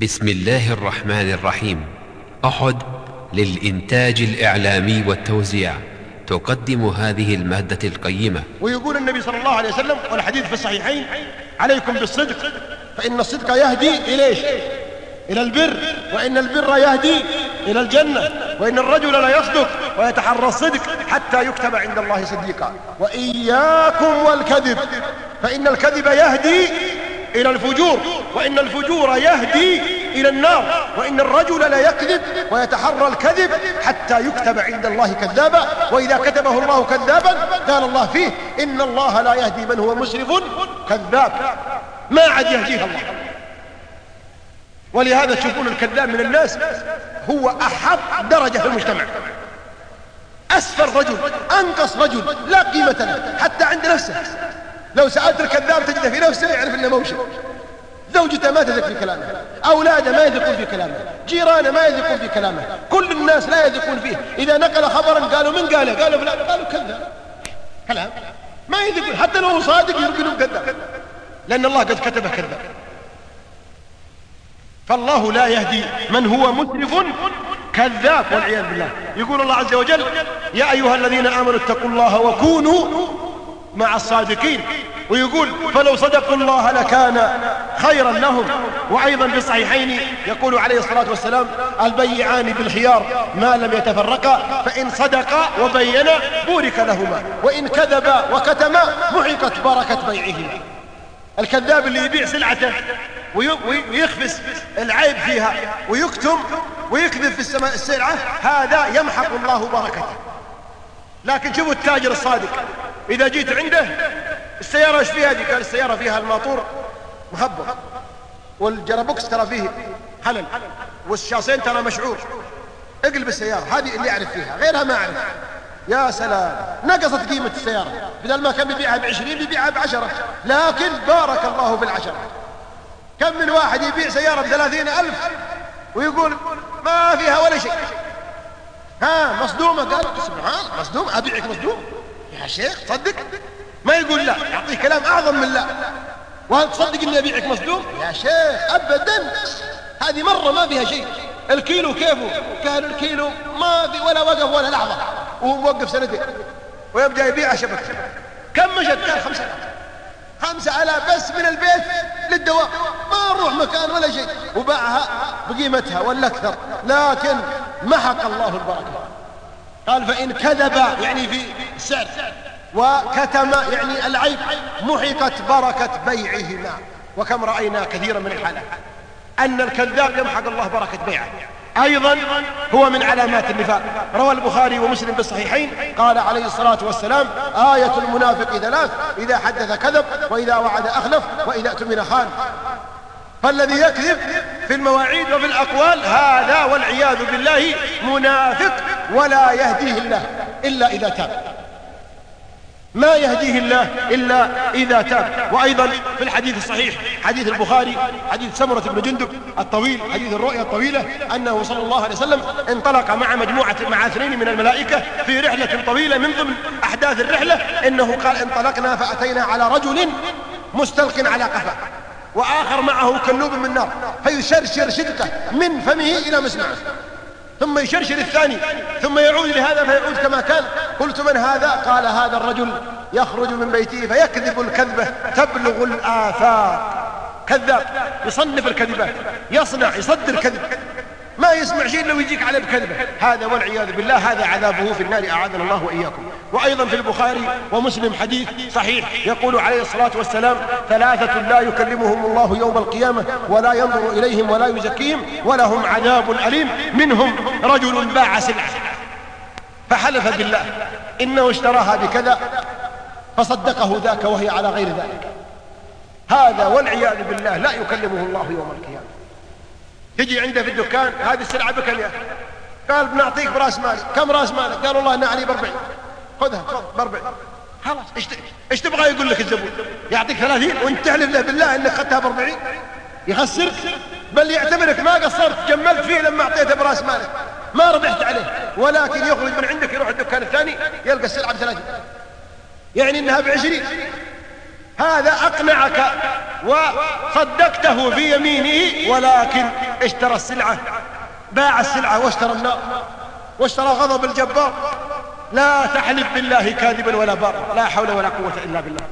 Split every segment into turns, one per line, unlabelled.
بسم الله الرحمن الرحيم. أحد للإنتاج الإعلامي والتوزيع تقدم هذه المادة القيمة.
ويقول النبي صلى الله عليه وسلم والحديث في الصحيحين: عليكم بالصدق فإن الصدق يهدي إلى البر، وإن البر يهدي إلى الجنة، وإن الرجل لا يصدق ويتحرى الصدق حتى يكتب عند الله صديقا، وإياكم والكذب فإن الكذب يهدي إلى الفجور، وإن الفجور يهدي إلى النار، وإن الرجل لا يكذب ويتحرى الكذب حتى يكتب عند الله كذابا، وإذا كتبه الله كذابا قال الله فيه: إن الله لا يهدي من هو مسرف كذاب. ما عاد يهديه الله. ولهذا تشوفون الكذاب من الناس هو أحط درجة في المجتمع، أسفل رجل، أنقص رجل، لا قيمة له حتى عند نفسه. لو سألت الكذاب تجده في نفسه يعرف أنه موشي. زوجته ما تثق في كلامه، أولاده ما يثقون في كلامه، جيرانه ما يثقون في كلامه، كل الناس لا يثقون فيه. إذا نقل خبرا قالوا من قاله؟ قالوا فلان، قالوا كذاب، كلام ما يثقون. حتى لو هو صادق يقولون كذاب، لأن الله قد كتبه كذاب. فالله لا يهدي من هو مسرف كذاب والعياذ بالله. يقول الله عز وجل: يا أيها الذين آمنوا اتقوا الله وكونوا مع الصادقين. ويقول: فلو صدقوا الله لكان خيرا لهم. وأيضا في الصحيحين يقول عليه الصلاة والسلام: البيعان بالخيار ما لم يتفرقا، فإن صدقا وبينا بورك لهما، وإن كذبا وكتما محقت بركة بيعهما. الكذاب اللي يبيع سلعته ويخفس العيب فيها ويكتم ويكذب في السلعة، هذا يمحق الله بركته. لكن شوفوا التاجر الصادق، إذا جيت عنده: السيارة ايش فيها دي؟ قال: السيارة فيها الماطور مهبط، والجرابوكس ترى فيه حلل، والشاسين ترى مشعور، اقلب السيارة. هذه اللي يعرف فيها، غيرها ما أعرف. يا سلام، نقصت قيمة السيارة، بدل ما كان بيبيعها ب20 بيبيعها ب10، لكن بارك الله بالعشرة. كم من واحد يبيع سيارة ب30,000 ويقول ما فيها ولا شيء، مصدومة. قال: سبحان، مصدوم؟ أبيعك مصدوم يا شيخ؟ صدق؟ ما يقول لا، يعطيه كلام أعظم من لا. وهل تصدق إني أبيعك مصدوم يا شيخ؟ أبدا، هذه مرة ما فيها شيء. الكيلو كيفه؟ قال: الكيلو ما في ولا وقف ولا لحظة، وهو موقف سنتين ويبدأ يبيع شبك. كم مشت؟ قال: 5,000 بس من البيت للدواء، ما نروح مكان ولا شيء، وباعها بقيمتها ولا أكثر، لكن محق الله البركة. قال: فإن كذب يعني في السعر، وكتم يعني العيب، محقت بركة بيعهما. وكم رأينا كثيرا من الحالات أن الكذاب يمحق الله بركة بيعه. أيضا هو من علامات النفاق. روى البخاري ومسلم بالصحيحين قال عليه الصلاة والسلام: آية المنافق 3: إذا حدث كذب، وإذا وعد أخلف، وإذا اؤتمن خان. فالذي يكذب في المواعيد وفي الأقوال هذا والعياذ بالله منافق، ولا يهديه الله إلا إذا تاب. ما يهديه الله إلا إذا تاب. وأيضا في الحديث الصحيح حديث البخاري حديث سمرة بن جندب الطويل، حديث الرؤيا الطويلة، أنه صلى الله عليه وسلم انطلق مع 2 من الملائكة في رحلة طويلة. من ضمن أحداث الرحلة إنه قال: انطلقنا فأتينا على رجل مستلق على قفاه، وآخر معه كلوب من نار، فيشرشر شدقه من فمه إلى مسمعه، ثم يشرشر الثاني، ثم يعود لهذا فيعود كما كان. قلت: من هذا؟ قال: هذا الرجل يخرج من بيته فيكذب الكذبة تبلغ الآفاق. كذاب، يصنف الكذبات، يصدر كذب، ما يسمع شيء لو يجيك عليه بكذبة. هذا والعياذ بالله هذا عذابه في النار، أعاذنا الله وإياكم. وأيضا في البخاري ومسلم حديث صحيح يقول عليه الصلاة والسلام: 3 لا يكلمهم الله يوم القيامة ولا ينظر إليهم ولا يزكيهم ولهم عذاب أليم. منهم رجل باع سلعة فحلف بالله إنه اشتراها بكذا فصدقه ذاك وهي على غير ذلك. هذا والعياذ بالله لا يكلمه الله يوم القيامة. تجي عنده في الدكان: هذه السلعة بكم يا أخي؟ قال: بنعطيك براس مالي. كم راس مالك؟ قال: والله أنا علي ب40. خذها ب40. خلاص، ايش تبغى يقول لك الزبون؟ يعطيك 30 وانت تحلف له بالله انك اخذتها ب40؟ يخسرك، بل يعتبرك ما قصرت، جملت فيه لما اعطيته براس مالك، ما ربحت عليه. ولكن يخرج من عندك يروح الدكان الثاني يلقى السلعة ب30، يعني انها ب20. هذا أقنعك وصدقته في يمينه، ولكن اشترى السلعة، باع السلعة واشترى النار واشترى غضب الجبار. لا تحلف بالله كاذبا ولا بارا، لا حول ولا قوة إلا بالله.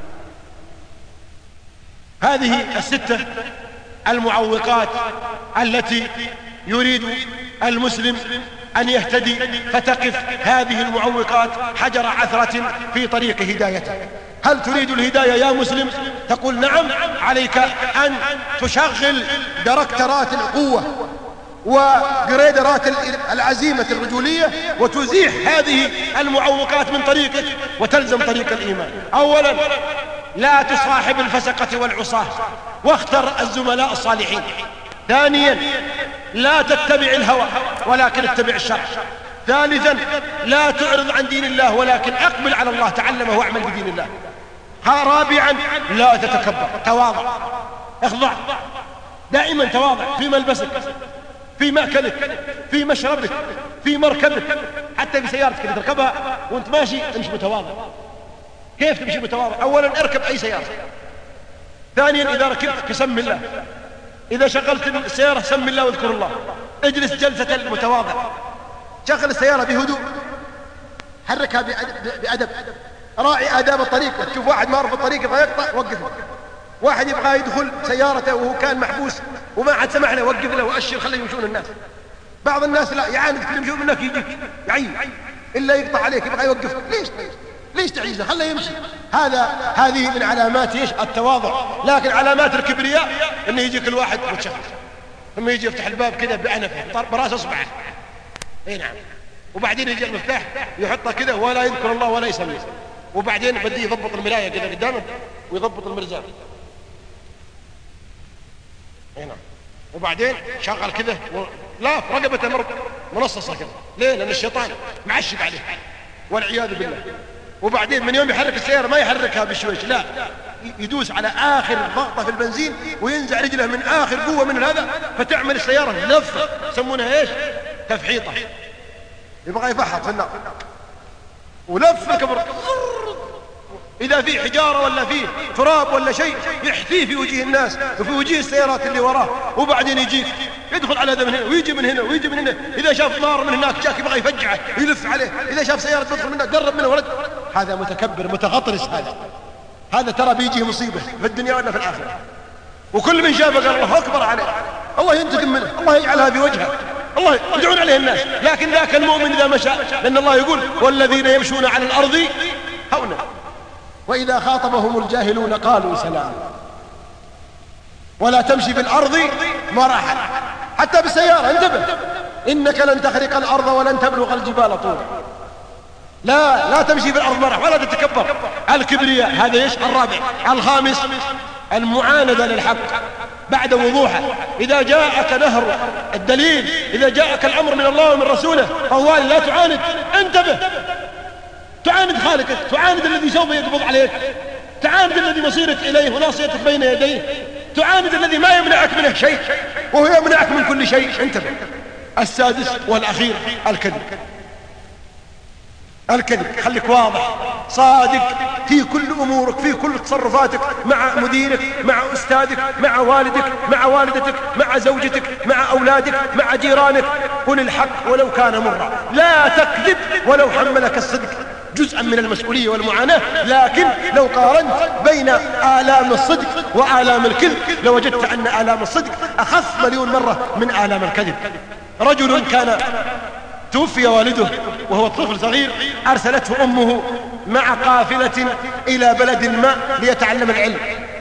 هذه الستة المعوقات التي يريد المسلم أن يهتدي، فتقف هذه المعوقات حجر عثرة في طريق هدايته. هل تريد الهداية يا مسلم؟ تقول نعم. عليك أن تشغل دركترات القوة وجريدرات العزيمة الرجولية وتزيح هذه المعوقات من طريقك وتلزم طريق الإيمان. أولا، لا تصاحب الفسقة والعصاة واختر الزملاء الصالحين. ثانيا، لا تتبع الهوى ولكن اتبع الشرع. ثالثا، لا تعرض عن دين الله ولكن اقبل على الله، تعلمه واعمل بدين الله. رابعا، لا تتكبر، تواضع، اخضع، دائما تواضع في ملبسك، في مأكلك، في مشربك، في مركبك، حتى في سيارتك اللي تركبها وانت ماشي امشي متواضع. كيف تمشي متواضع؟ اولا اركب اي سيارة. ثانيا، اذا ركبت فسم الله، اذا شغلت السيارة سم الله واذكر الله. اجلس جلسة المتواضع، شغل السيارة بهدوء، حركها بأدب، راعي آداب الطريق. تشوف واحد ما عرف الطريق يبغى يقطع وقفه، واحد يبغى يدخل سيارته وهو كان محبوس وما حد سمح له وقف له وأشر خليه يمشون الناس. بعض الناس لا يعاند كل يمشون منك يجيك يعين إلا يقطع عليك يبغى يوقف. ليش تعيزه؟ خليه يمشي. هذه من علامات ايش؟ التواضع. لكن علامات الكبرياء انه يجيك الواحد متشخص ثم يجي يفتح الباب كذا بعنفه براس اصبعه، اي نعم، وبعدين يجي المفتاح يحطه كذا ولا يذكر الله ولا يسمي، وبعدين بدي يضبط المرايه كذا قدامه ويضبط المرزاق، اي نعم، وبعدين شغل كذا لا رقبته منصصه كذا. ليه؟ لان الشيطان معشق عليه والعياذ بالله. وبعدين من يوم يحرك السيارة ما يحركها بشويش، لا، يدوس على آخر ضغطة في البنزين وينزع رجله من آخر قوة من هذا، فتعمل السيارة لفة يسمونها ايش؟ تفحيطة. يبغى يفحط في النار ولفة كبر، إذا في حجارة ولا في تراب ولا شيء يحثيه في وجه الناس وفي وجه السيارات اللي وراه. وبعدين يجيك يدخل على هذا من هنا ويجي من هنا ويجي من هنا. إذا شاف نار من هناك جاك يبغى يفجعه يلف عليه. إذا شاف سيارة تدخل منك قرب منه ورد. هذا متكبر متغطرس. هذا ترى بيجيه مصيبة في الدنيا ولا في الآخرة. وكل من شافه قال الله أكبر عليه، الله ينتقم منه، الله يجعلها في وجهه، الله يدعون عليه الناس. لكن ذاك المؤمن إذا مشى، لأن الله يقول والذين يمشون على الأرض هونا وإذا خاطبهم الجاهلون قالوا سلام. ولا تمشي في الأرض مرحا، حتى بالسيارة انتبه، إنك لن تخرق الأرض ولن تبلغ الجبال طولا. لا تمشي في الأرض مرح ولا تتكبر. الكبرياء هذا ايش؟ الرابع. الخامس المعاندة للحق بعد وضوحه. إذا جاءك نهر الدليل، إذا جاءك الأمر من الله ومن رسوله طوال لا تعاند، انتبه. تعاند خالقك، تعاند الذي سوف يقبض عليك، تعاند الذي مصيرك إليه وناصيتك بين يديه، تعاند الذي ما يمنعك منه شيء وهو يمنعك من كل شيء. انتبه. السادس والأخير الكذب. خليك واضح صادق في كل أمورك، في كل تصرفاتك، مع مديرك، مع أستاذك، مع والدك، مع والدتك، مع زوجتك، مع أولادك، مع جيرانك. قل الحق ولو كان مرا، لا تكذب ولو حملك الصدق جزءا من المسؤولية والمعاناة. لكن لو قارنت بين آلام الصدق وآلام الكذب لوجدت أن آلام الصدق أخف مليون مرة من آلام الكذب. رجل كان توفي والده وهو طفل صغير، أرسلته أمه مع قافلة إلى بلد ما ليتعلم العلم،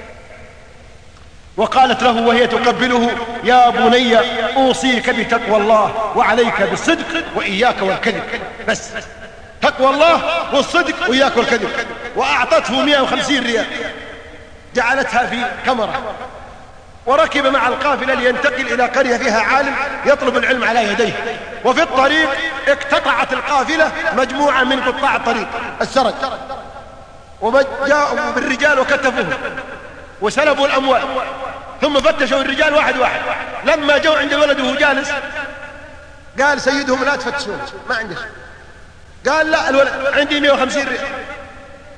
وقالت له وهي تقبله يا بني أوصيك بتقوى الله وعليك بالصدق وإياك والكذب. بس تقوى الله والصدق وإياك والكذب. وأعطته 150 ريال جعلتها في كمرة، وركب مع القافلة لينتقل إلى قرية فيها عالم يطلب العلم على يديه. وفي الطريق اقتطعت القافلة مجموعة من قطاع الطريق السرج، وجاءوا بالرجال وكتفوهم وسلبوا الأموال، ثم فتشوا الرجال واحد واحد. لما جاءوا عند الولد وهو جالس قال سيدهم لا تفتشون، ما عندك. قال لا الولد عندي 150 ريال.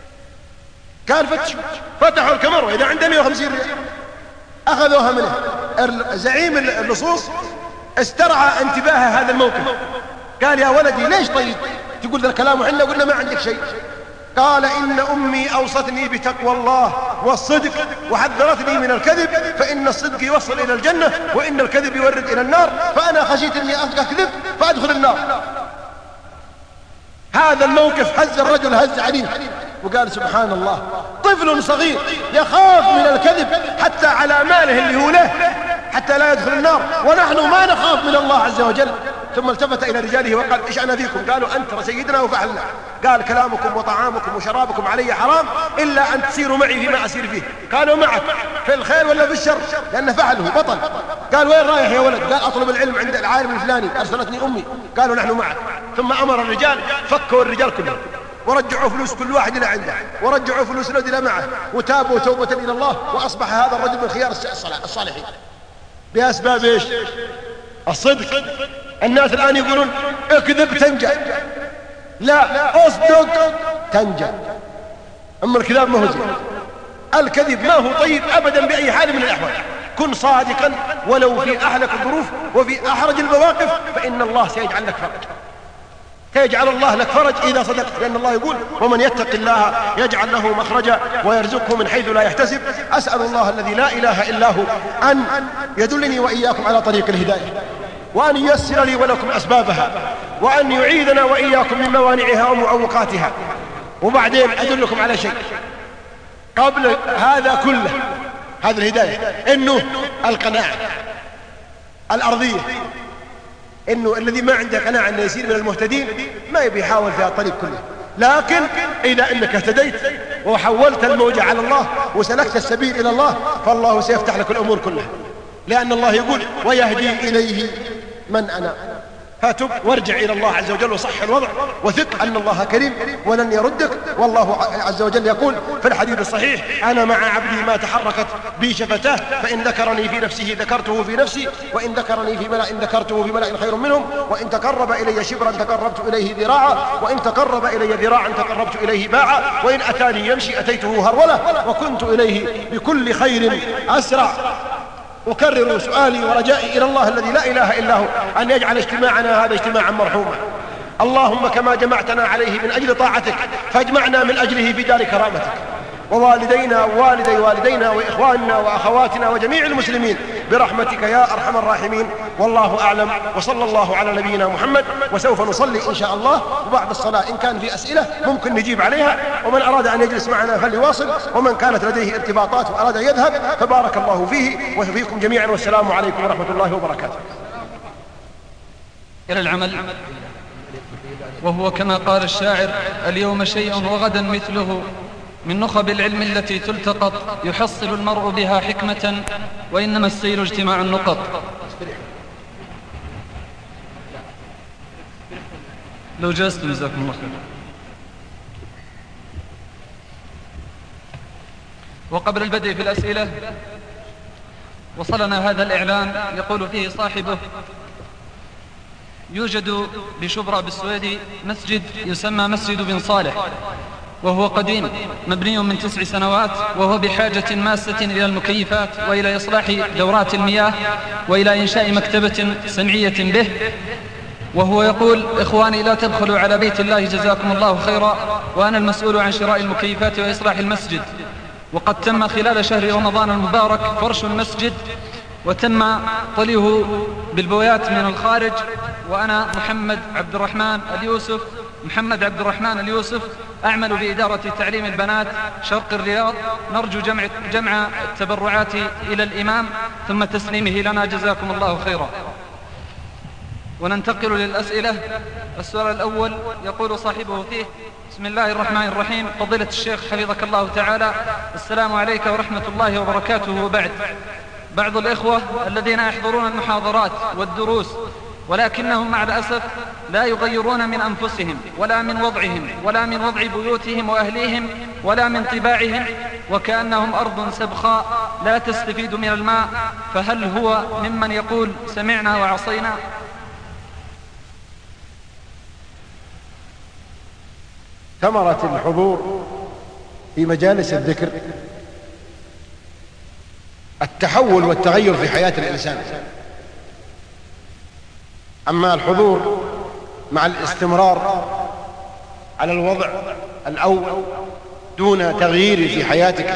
قال فتحوا الكاميرا إذا عنده 150 ريال. أخذوها منه زعيم اللصوص استرعى انتباه هذا الموقف. قال يا ولدي ليش طيب تقول ذا الكلام وحنا قلنا ما عندك شيء؟ قال إن أمي أوصتني بتقوى الله والصدق وحذرتني من الكذب، فإن الصدق يوصل إلى الجنة وإن الكذب يورد إلى النار، فأنا خشيت أني أكذب فأدخل النار. هذا الموقف هز الرجل هز عنيف، وقال سبحان الله، طفل صغير يخاف من الكذب حتى على ماله اللي هو له حتى لا يدخل النار، ونحن ما نخاف من الله عز وجل. ثم التفت إلى رجاله وقال إيش أنا فيكم؟ قالوا أنت سيدنا وفعلنا. قال كلامكم وطعامكم وشرابكم علي حرام إلا أن تسيروا معي فيما أسير فيه. قالوا معك في الخير ولا في الشر؟ لأنه فعله بطل. قال وين رايح يا ولد؟ قال أطلب العلم عند العالم الفلاني أرسلتني أمي. قالوا نحن معك. ثم أمر الرجال فكوا الرجال كلهم ورجعوا فلوس كل واحد إلى عنده ورجعوا فلوس الذي معه وتابوا توبة إلى الله، وأصبح هذا الرجل من خيار الصالحين بأسباب إيش؟ الصدق. الناس الآن يقولون اكذب تنجى، لا اصدق تنجى. أما الكذاب ما هو زين، الكذب ما هو طيب أبدا بأي حال من الأحوال. كن صادقا ولو في أحلك الظروف وفي أحرج المواقف، فإن الله سيجعل لك فرج، سيجعل الله لك فرج إذا صدقت، لأن الله يقول ومن يتق الله يجعل له مخرجا ويرزقه من حيث لا يحتسب. أسأل الله الذي لا إله إلا هو أن يدلني وإياكم على طريق الهداية، وأن ييسر لي ولكم أسبابها، وأن يعيذنا وإياكم من موانعها ومعوقاتها. وبعدين أدلكم على شيء قبل هذا كله، هذه الهداية، إنه القناعة الأرضية، إنه الذي ما عنده قناعة أنه يصير من المهتدين ما يبي يحاول في الطريق كله. لكن إذا أنك اهتديت وحولت الموجة على الله وسلكت السبيل إلى الله، فالله سيفتح لك الأمور كلها، لأن الله يقول ويهدي إليه من أنا. فتب وارجع إلى الله عز وجل وصح الوضع، وثق أن الله كريم ولن يردك. والله عز وجل يقول في الحديث الصحيح أنا مع عبدي ما تحركت بي شفتاه، فإن ذكرني في نفسه ذكرته في نفسي، وإن ذكرني في ملأ ذكرته في ملأ خير منهم، وإن تقرب إلي شبرا تقربت إليه ذراعا، وإن تقرب إلي ذراعا تقربت إليه باعا، وإن أتاني يمشي أتيته هرولة، وكنت إليه بكل خير أسرع. أكرر سؤالي ورجائي إلى الله الذي لا إله إلا هو أن يجعل اجتماعنا هذا اجتماعا مرحوما. اللهم كما جمعتنا عليه من أجل طاعتك فاجمعنا من أجله في دار كرامتك، ووالدينا ووالدي والدينا وإخواننا وأخواتنا وجميع المسلمين برحمتك يا أرحم الراحمين. والله أعلم، وصلى الله على نبينا محمد. وسوف نصلي إن شاء الله، وبعد الصلاة إن كان في أسئلة ممكن نجيب عليها، ومن أراد أن يجلس معنا فليواصل، ومن كانت لديه ارتباطات وأراد أن يذهب فبارك الله فيه وفيكم جميعا، والسلام عليكم ورحمة الله وبركاته.
إلى العمل، وهو كما قال الشاعر اليوم شيء وغدا مثله، من نخب العلم التي تلتقط يحصل المرء بها حكمة، وإنما السير اجتماع النقط. لو جلستم جزاكم الله خير. وقبل البدء في الأسئلة وصلنا هذا الإعلان يقول فيه صاحبه يوجد بشبرا بالسويدي مسجد يسمى مسجد بن صالح، وهو قديم مبني من 9 سنوات، وهو بحاجة ماسة إلى المكيفات وإلى إصلاح دورات المياه وإلى إنشاء مكتبة سمعية به. وهو يقول إخواني لا تبخلوا على بيت الله جزاكم الله خيرا، وأنا المسؤول عن شراء المكيفات وإصلاح المسجد. وقد تم خلال شهر رمضان المبارك فرش المسجد وتم طليه بالبويات من الخارج. وأنا محمد عبد الرحمن اليوسف أعمل بإدارة تعليم البنات شرق الرياض. نرجو جمع التبرعات إلى الإمام ثم تسليمه لنا جزاكم الله خيرا. وننتقل للأسئلة. السؤال الأول يقول صاحبه فيه بسم الله الرحمن الرحيم. فضيلة الشيخ حفظك الله تعالى، السلام عليك ورحمة الله وبركاته. وبعد، بعض الإخوة الذين يحضرون المحاضرات والدروس ولكنهم مع الأسف لا يغيرون من أنفسهم ولا من وضعهم ولا من وضع بيوتهم وأهليهم ولا من طباعهم، وكأنهم أرض سبخاء لا تستفيد من الماء، فهل هو ممن يقول سمعنا وعصينا؟
ثمرة الحضور في مجالس الذكر التحول والتغير في حياة الإنسان. أما الحضور مع الاستمرار على الوضع الأول دون تغيير في حياتك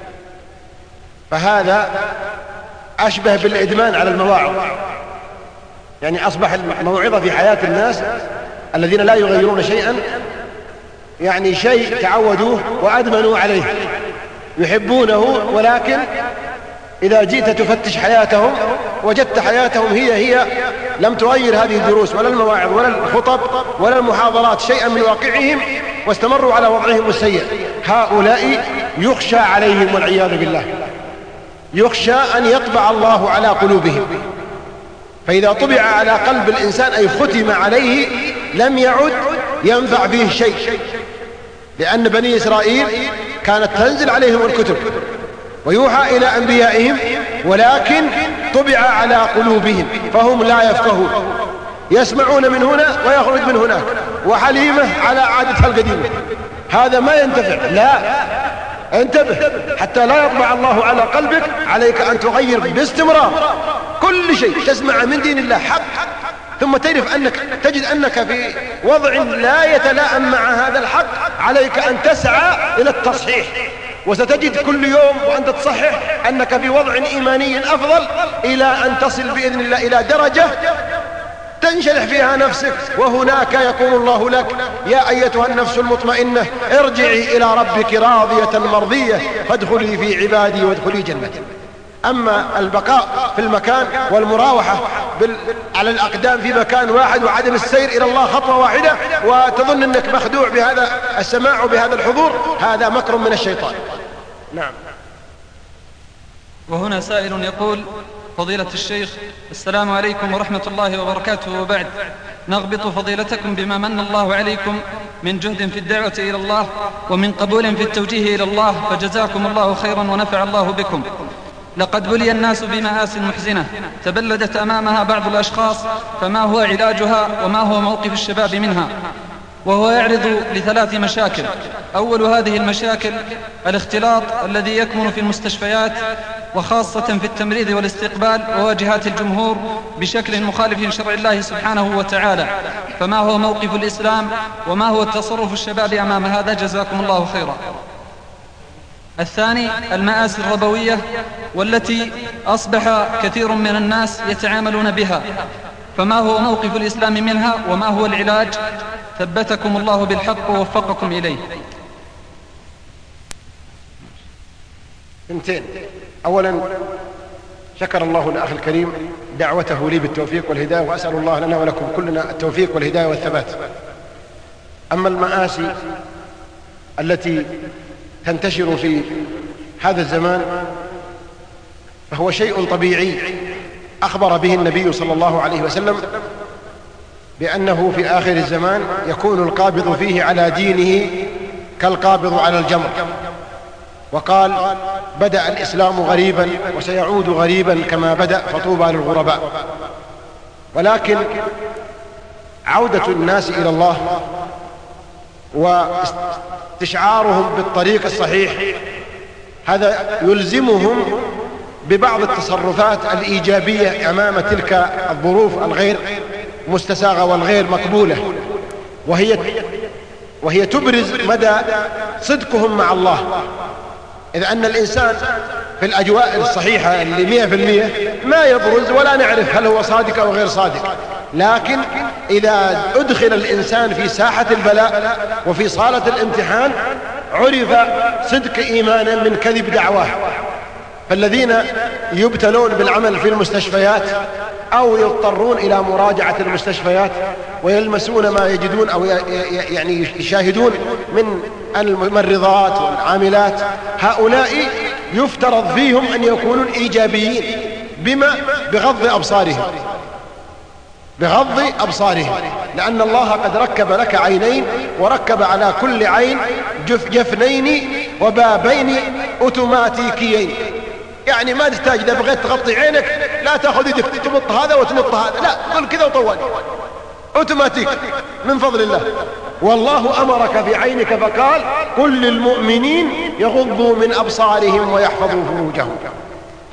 فهذا أشبه بالإدمان على المواعظ. يعني أصبح الموعظة في حياة الناس الذين لا يغيرون شيئا يعني شيء تعودوه وأدمنوا عليه يحبونه، ولكن إذا جئت تفتش حياتهم وجدت حياتهم هي لم تغير هذه الدروس ولا المواعظ ولا الخطب ولا المحاضرات شيئا من واقعهم، واستمروا على وضعهم السيء. هؤلاء يخشى عليهم والعياذ بالله، يخشى أن يطبع الله على قلوبهم. فإذا طبع على قلب الإنسان أي ختم عليه لم يعد ينفع فيه شيء، لأن بني إسرائيل كانت تنزل عليهم الكتب ويوحى إلى أنبيائهم، ولكن طبع على قلوبهم فهم لا يفقهون، يسمعون من هنا ويخرج من هناك، وحليمة على عادتها القديمة. هذا ما ينتفع. لا، انتبه حتى لا يطبع الله على قلبك. عليك أن تغير باستمرار كل شيء تسمع من دين الله حق، ثم تجد أنك في وضع لا يتلائم مع هذا الحق. عليك أن تسعى إلى التصحيح، وستجد كل يوم وأنت تصحح أنك في وضع إيماني أفضل، إلى أن تصل بإذن الله إلى درجة تنشرح فيها نفسك، وهناك يقول الله لك: يا أيتها النفس المطمئنة ارجعي إلى ربك راضية مرضية فادخلي في عبادي وادخلي جنتي. أما البقاء في المكان والمراوحة على الأقدام في مكان واحد وعدم السير إلى الله خطوة واحدة وتظن أنك مخدوع بهذا السماع وبهذا الحضور، هذا مكر من الشيطان. نعم.
وهنا سائل يقول: فضيلة الشيخ، السلام عليكم ورحمة الله وبركاته، وبعد، نغبط فضيلتكم بما من الله عليكم من جهد في الدعوة إلى الله ومن قبول في التوجيه إلى الله، فجزاكم الله خيرا ونفع الله بكم. لقد بلي الناس بمآسٍ محزنة تبلدت أمامها بعض الأشخاص، فما هو علاجها وما هو موقف الشباب منها؟ وهو يعرض لثلاث مشاكل. أول هذه المشاكل الاختلاط الذي يكمن في المستشفيات، وخاصة في التمريض والاستقبال وواجهات الجمهور بشكل مخالف لشرع الله سبحانه وتعالى، فما هو موقف الإسلام وما هو تصرف الشباب أمام هذا؟ جزاكم الله خيرا. الثاني المآسي الربوية، والتي أصبح كثير من الناس يتعاملون بها، فما هو موقف الإسلام منها وما هو العلاج؟ ثبتكم الله بالحق ووفقكم إليه.
اثنتين. أولا شكر الله الأخ الكريم دعوته لي بالتوفيق والهداية، وأسأل الله لنا ولكم كلنا التوفيق والهداية والثبات. أما المآسي التي تنتشر في هذا الزمان فهو شيء طبيعي أخبر به النبي صلى الله عليه وسلم بأنه في آخر الزمان يكون القابض فيه على دينه كالقابض على الجمر، وقال: بدأ الإسلام غريبا وسيعود غريبا كما بدأ فطوبى للغرباء. ولكن عودة الناس إلى الله واستشعارهم بالطريق الصحيح هذا يلزمهم ببعض التصرفات الإيجابية أمام تلك الظروف الغير مستساغة والغير مقبولة، وهي تبرز مدى صدقهم مع الله. إذ أن الإنسان في الأجواء الصحيحة اللي 100% ما يبرز ولا نعرف هل هو صادق أو غير صادق، لكن إذا أدخل الإنسان في ساحة البلاء وفي صالة الامتحان عرف صدق إيمانا من كذب دعواه. فالذين يبتلون بالعمل في المستشفيات أو يضطرون إلى مراجعة المستشفيات ويلمسون ما يجدون أو يعني يشاهدون من الممرضات والعاملات، هؤلاء يفترض فيهم أن يكونوا إيجابيين. بما؟ بغض أبصارهم، لأن الله قد ركب لك عينين وركب على كل عين جفنين وبابين أوتوماتيكيين. يعني ما تحتاج إذا بغيت تغطي عينك لا تأخذ يدك تمط هذا وتمط هذا، لا، قل كذا وطول أوتوماتيك من فضل الله. والله أمرك في عينك فقال: قل للمؤمنين يغضوا من أبصارهم ويحفظوا فروجهم.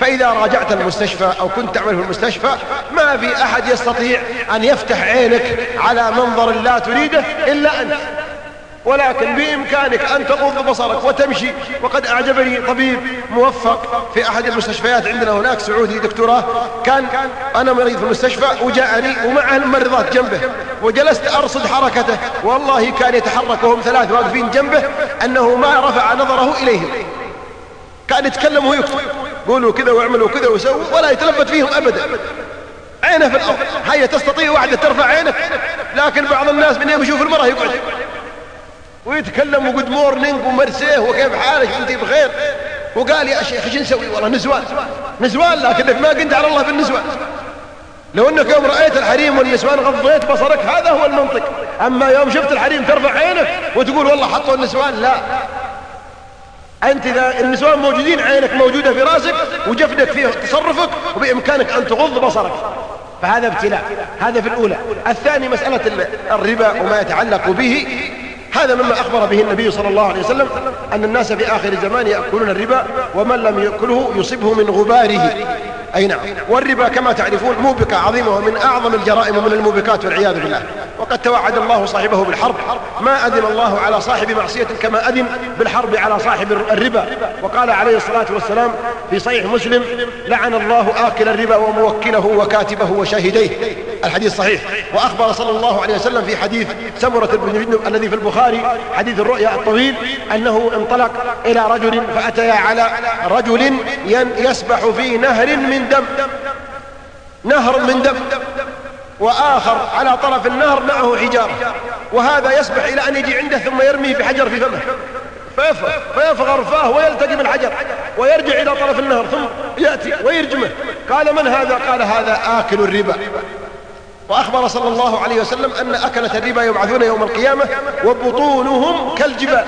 فإذا راجعت المستشفى أو كنت تعمل في المستشفى ما في أحد يستطيع أن يفتح عينك على منظر لا تريده إلا أنت، ولكن بإمكانك أن تغض بصرك وتمشي. وقد أعجبني طبيب موفق في أحد المستشفيات عندنا هناك سعودي دكتوراه، كان أنا مريض في المستشفى وجاءني ومعه الممرضات جنبه، وجلست أرصد حركته، والله كان يتحرك وهم 3 واقفين جنبه أنه ما رفع نظره إليهم، كان يتكلم ويكتب، قولوا كذا واعملوا كذا وسووا، ولا يتلفت فيهم أبدا، عينه في الأرض. هيا تستطيع واحدة ترفع عينك؟ لكن بعض الناس من يوم يشوف المرأة يقعد ويتكلم وجود مورنينج ومرسيه وكيف حالك انت بخير، وقال يا شيخ ايش نسوي؟ والله نسوان لكنك ما قلت على الله بالنسوان. لو انك يوم رأيت الحريم والنسوان غضيت بصرك، هذا هو المنطق. اما يوم شفت الحريم ترفع عينك وتقول والله حطوا النسوان، لا، انت اذا النسوان موجودين عينك موجودة في راسك وجفنك فيه تصرفك، وبامكانك ان تغض بصرك، فهذا ابتلاء. هذا في الاولى. الثاني مسألة الربا وما يتعلق به، هذا مما أخبر به النبي صلى الله عليه وسلم أن الناس في آخر الزمان يأكلون الربا، ومن لم يأكله يصيبه من غباره. أي نعم. والربا كما تعرفون موبقة عظيمة ومن أعظم الجرائم ومن الموبقات والعياذ بالله، وقد توعد الله صاحبه بالحرب. ما أذن الله على صاحب معصية كما أذن بالحرب على صاحب الربا. وقال عليه الصلاة والسلام في صحيح مسلم: لعن الله آكل الربا وموكله وكاتبه وشاهديه، الحديث صحيح. وأخبر صلى الله عليه وسلم في حديث سمرة بن جندب الذي في البخاري حديث الرؤيا الطويل أنه انطلق إلى رجل فأتيا على رجل يسبح في نهر من دم، وآخر على طرف النهر معه حجارة، وهذا يسبح إلى أن يجي عنده ثم يرميه بحجر في فمه فيفغر فاه ويلتقم الحجر ويرجع إلى طرف النهر ثم يأتي ويرجمه. قال: من هذا؟ قال: هذا آكل الربا. وأخبر صلى الله عليه وسلم أن أكلة الربا يبعثون يوم القيامة وبطونهم كالجبال،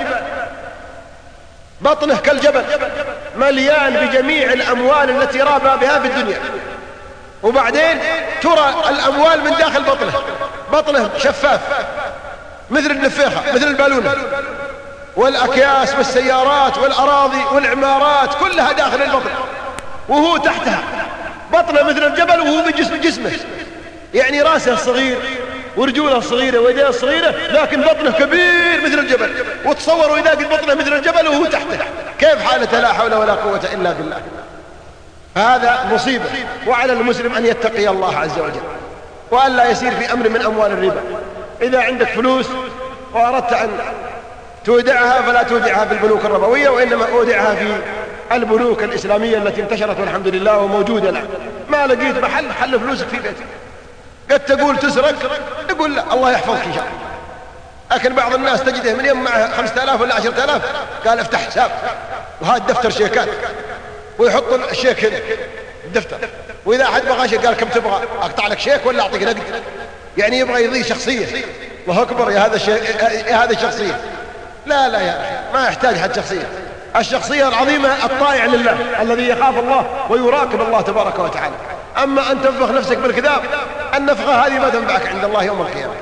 بطنه كالجبل مليان بجميع الأموال التي رابى بها في الدنيا، وبعدين ترى الأموال من داخل بطنه شفاف مثل النفاخة مثل البالونة، والأكياس والسيارات والأراضي والعمارات كلها داخل البطن، وهو تحتها بطنه مثل الجبل، وهو بجسمه يعني راسه صغير ورجوله صغيرة ويديه صغيرة، لكن بطنه كبير مثل الجبل. وتصوروا إذا قد بطنه مثل الجبل وهو تحته كيف حالته؟ لا حول ولا قوة إلا بالله. هذا مصيبة. وعلى المسلم أن يتقي الله عز وجل وأن لا يسير في أمر من أموال الربا. إذا عندك فلوس وأردت أن تودعها فلا تودعها في البنوك الربوية، وإنما أودعها في البنوك الإسلامية التي انتشرت والحمد لله وموجودة الآن. ما لقيت محل حل فلوسك في بيتك. قد تقول تسرق، يقول لا الله يحفظك إن شاء الله. لكن بعض الناس تجده من يوم معه 5000 ولا 10000 قال افتح حساب وهذا دفتر شيكات، ويحط الشيك هنا الدفتر، وإذا أحد بغى شيء قال كم تبغى؟ أقطع لك شيك ولا أعطيك نقد؟ يعني يبغى يضيع شخصية. الله أكبر يا هذا الشخصية. لا يا أخي، ما يحتاج حد شخصية. الشخصية العظيمة الطائع لله الذي يخاف الله ويراقب الله تبارك وتعالى. أما أن تنفخ نفسك بالكذاب، النفخة هذه ما تنفعك عند الله يوم القيامة.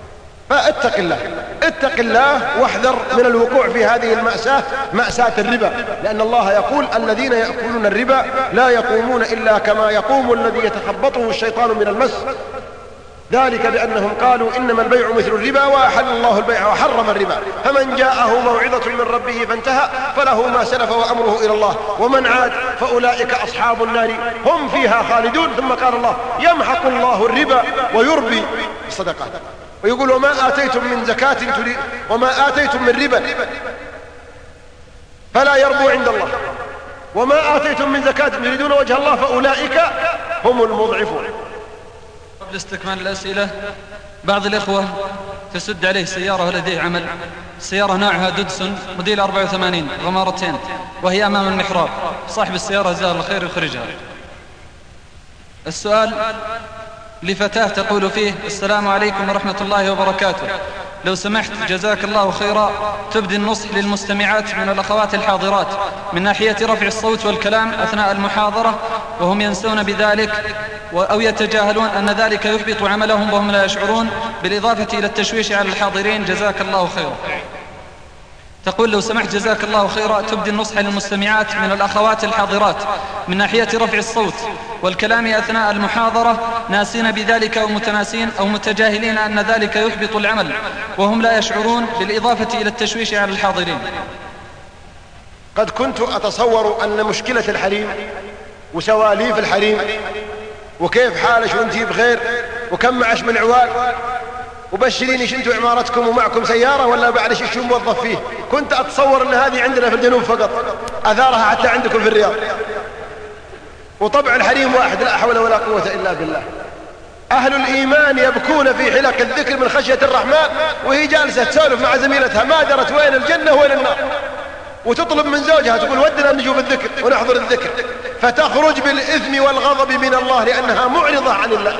اتق الله واحذر من الوقوع في هذه المأساة، مأساة الربا، لأن الله يقول: الذين يأكلون الربا لا يقومون إلا كما يقوم الذي يتخبطه الشيطان من المس، ذلك بأنهم قالوا إنما البيع مثل الربا وأحل الله البيع وحرم الربا، فمن جاءه موعظة من ربه فانتهى فله ما سلف وأمره إلى الله ومن عاد فأولئك أصحاب النار هم فيها خالدون. ثم قال الله: يمحق الله الربا ويربي الصدقات. ويقول: وما آتيتم من زكاة وما آتيتم من ربا فلا يربو عند الله وما آتيتم من زكاة يريدون وجه الله فأولئك هم المضعفون.
قبل استكمال الأسئلة، بعض الإخوة تسد عليه سيارة ولديه عمل، السيارة نوعها دودسون موديل 84 غمارتين، وهي أمام المحراب. صاحب السيارة جزاه الله خير يخرجها. السؤال لفتاة تقول فيه: السلام عليكم ورحمة الله وبركاته، لو سمحت جزاك الله خيرا تبدي النصح للمستمعات من الأخوات الحاضرات من ناحية رفع الصوت والكلام أثناء المحاضرة وهم ينسون بذلك أو يتجاهلون أن ذلك يحبط عملهم وهم لا يشعرون، بالإضافة إلى التشويش على الحاضرين، جزاك الله خيرا. تقول: لو سمحت جزاك الله خيرا تبدي النصح للمستمعات من الأخوات الحاضرات من ناحية رفع الصوت والكلام أثناء المحاضرة، ناسين بذلك أو متناسين أو متجاهلين أن ذلك يحبط العمل وهم لا يشعرون، بالإضافة إلى التشويش على الحاضرين.
قد كنت أتصور أن مشكلة الحريم وسواليف الحريم وكيف حالش وانتي بخير وكم معش من عوال وبشريني شنتوا عمارتكم ومعكم سيارة ولا بعدش شو موظف فيه، كنت أتصور أن هذه عندنا في الجنوب فقط، أثارها حتى عندكم في الرياض. وطبع الحريم واحد، لا حول ولا قوة إلا بالله. أهل الإيمان يبكون في حلق الذكر من خشية الرحمن وهي جالسة تسولف مع زميلتها ما درت وين الجنة وين النار، وتطلب من زوجها تقول ودنا نشوف الذكر ونحضر الذكر، فتخرج بالإثم والغضب من الله لأنها معرضة عن الله.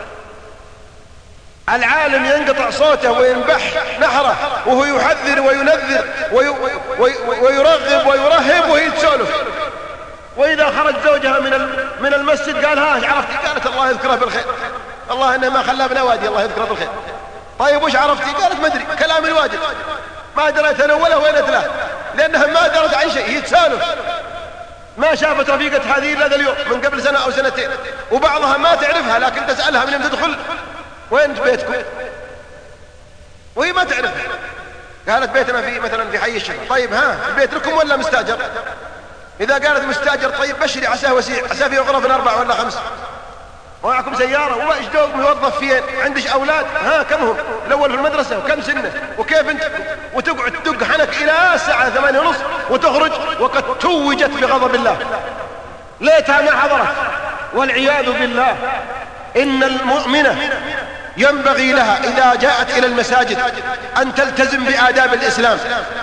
العالم ينقطع صوته وينبح نحره وهو يحذر وينذر ويرغب ويرهب وهي تسولف، وإذا خرج زوجها من المسجد قال ها عرفتي؟ قالت الله يذكره بالخير، الله إنه ما خلى ابن وادي الله يذكره بالخير. طيب وش عرفتي؟ قالت ما أدري، كلام الواجب ما دريت أنا ولا وين أتلاه، لأنها ما درت عن شيء، هي تسولف ما شافت رفيقة هذه إلا ذا اليوم من قبل سنة أو سنتين، وبعضها ما تعرفها لكن تسألها من يوم تدخل وين بيتكم وهي ما تعرفها، قالت بيتنا في مثلا في حي الشفا. طيب ها البيت لكم ولا مستاجر؟ إذا قالت مستاجر طيب بشري عساه وسيع، عساه فيه غرف 4 ولا 5، ومعكم سيارة وإيش دوق موظف فين؟ عندش أولاد؟ ها كم هم؟ الأول في المدرسة وكم سنة وكيف أنت؟ وتقعد تدق حنك إلى الساعة 8:30 وتخرج وقد توجت بغضب الله، ليتها ما حضرت. والعياذ بالله إن المؤمنة ينبغي لها إذا جاءت إلى المساجد أن تلتزم بآداب الإسلام.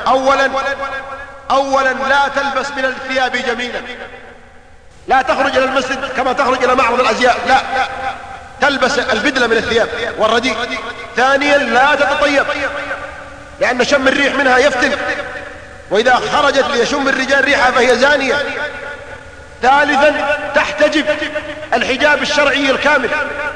أولا لا تلبس من الثياب جميلا، لا تخرج إلى المسجد كما تخرج إلى معرض الأزياء، لا تلبس البدلة من الثياب والرديء. ثانيا لا تتطيب لأن شم الريح منها يفتن، وإذا خرجت ليشم الرجال ريحها فهي زانية. ثالثا تحتجب الحجاب الشرعي الكامل،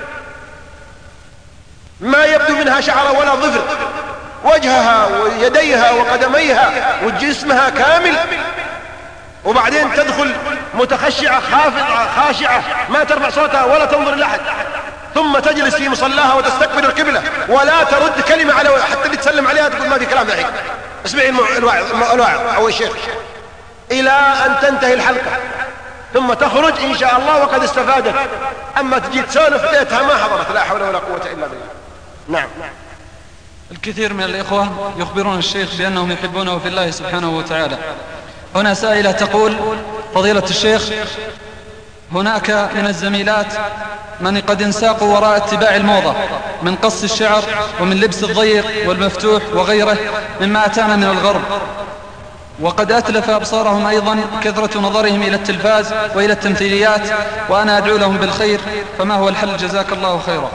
ما يبدو منها شعر ولا ظفر، وجهها ويديها وقدميها وجسمها كامل، وبعدين تدخل متخشعة خاشعة ما ترفع صوتها ولا تنظر لأحد، ثم تجلس في مصلاها وتستقبل القبلة ولا ترد كلمة على حتى اللي تسلم عليها تقول ما في كلام الحين اسمعي الواعظ أو الشيخ إلى أن تنتهي الحلقة، ثم تخرج إن شاء الله وقد استفادت. أما تجي تسولف ليتها ما حضرت، لا حول ولا قوة إلا بالله. نعم.
الكثير من الإخوة يخبرون الشيخ بأنهم يحبونه في الله سبحانه وتعالى. هنا سائلة تقول: فضيلة الشيخ، هناك من الزميلات من قد انساقوا وراء اتباع الموضة من قص الشعر ومن لبس الضيق والمفتوح وغيره مما أتانا من الغرب، وقد أتلف أبصارهم أيضا كثرة نظرهم إلى التلفاز وإلى التمثيليات، وأنا أدعو لهم بالخير، فما هو الحل جزاك الله خيرا؟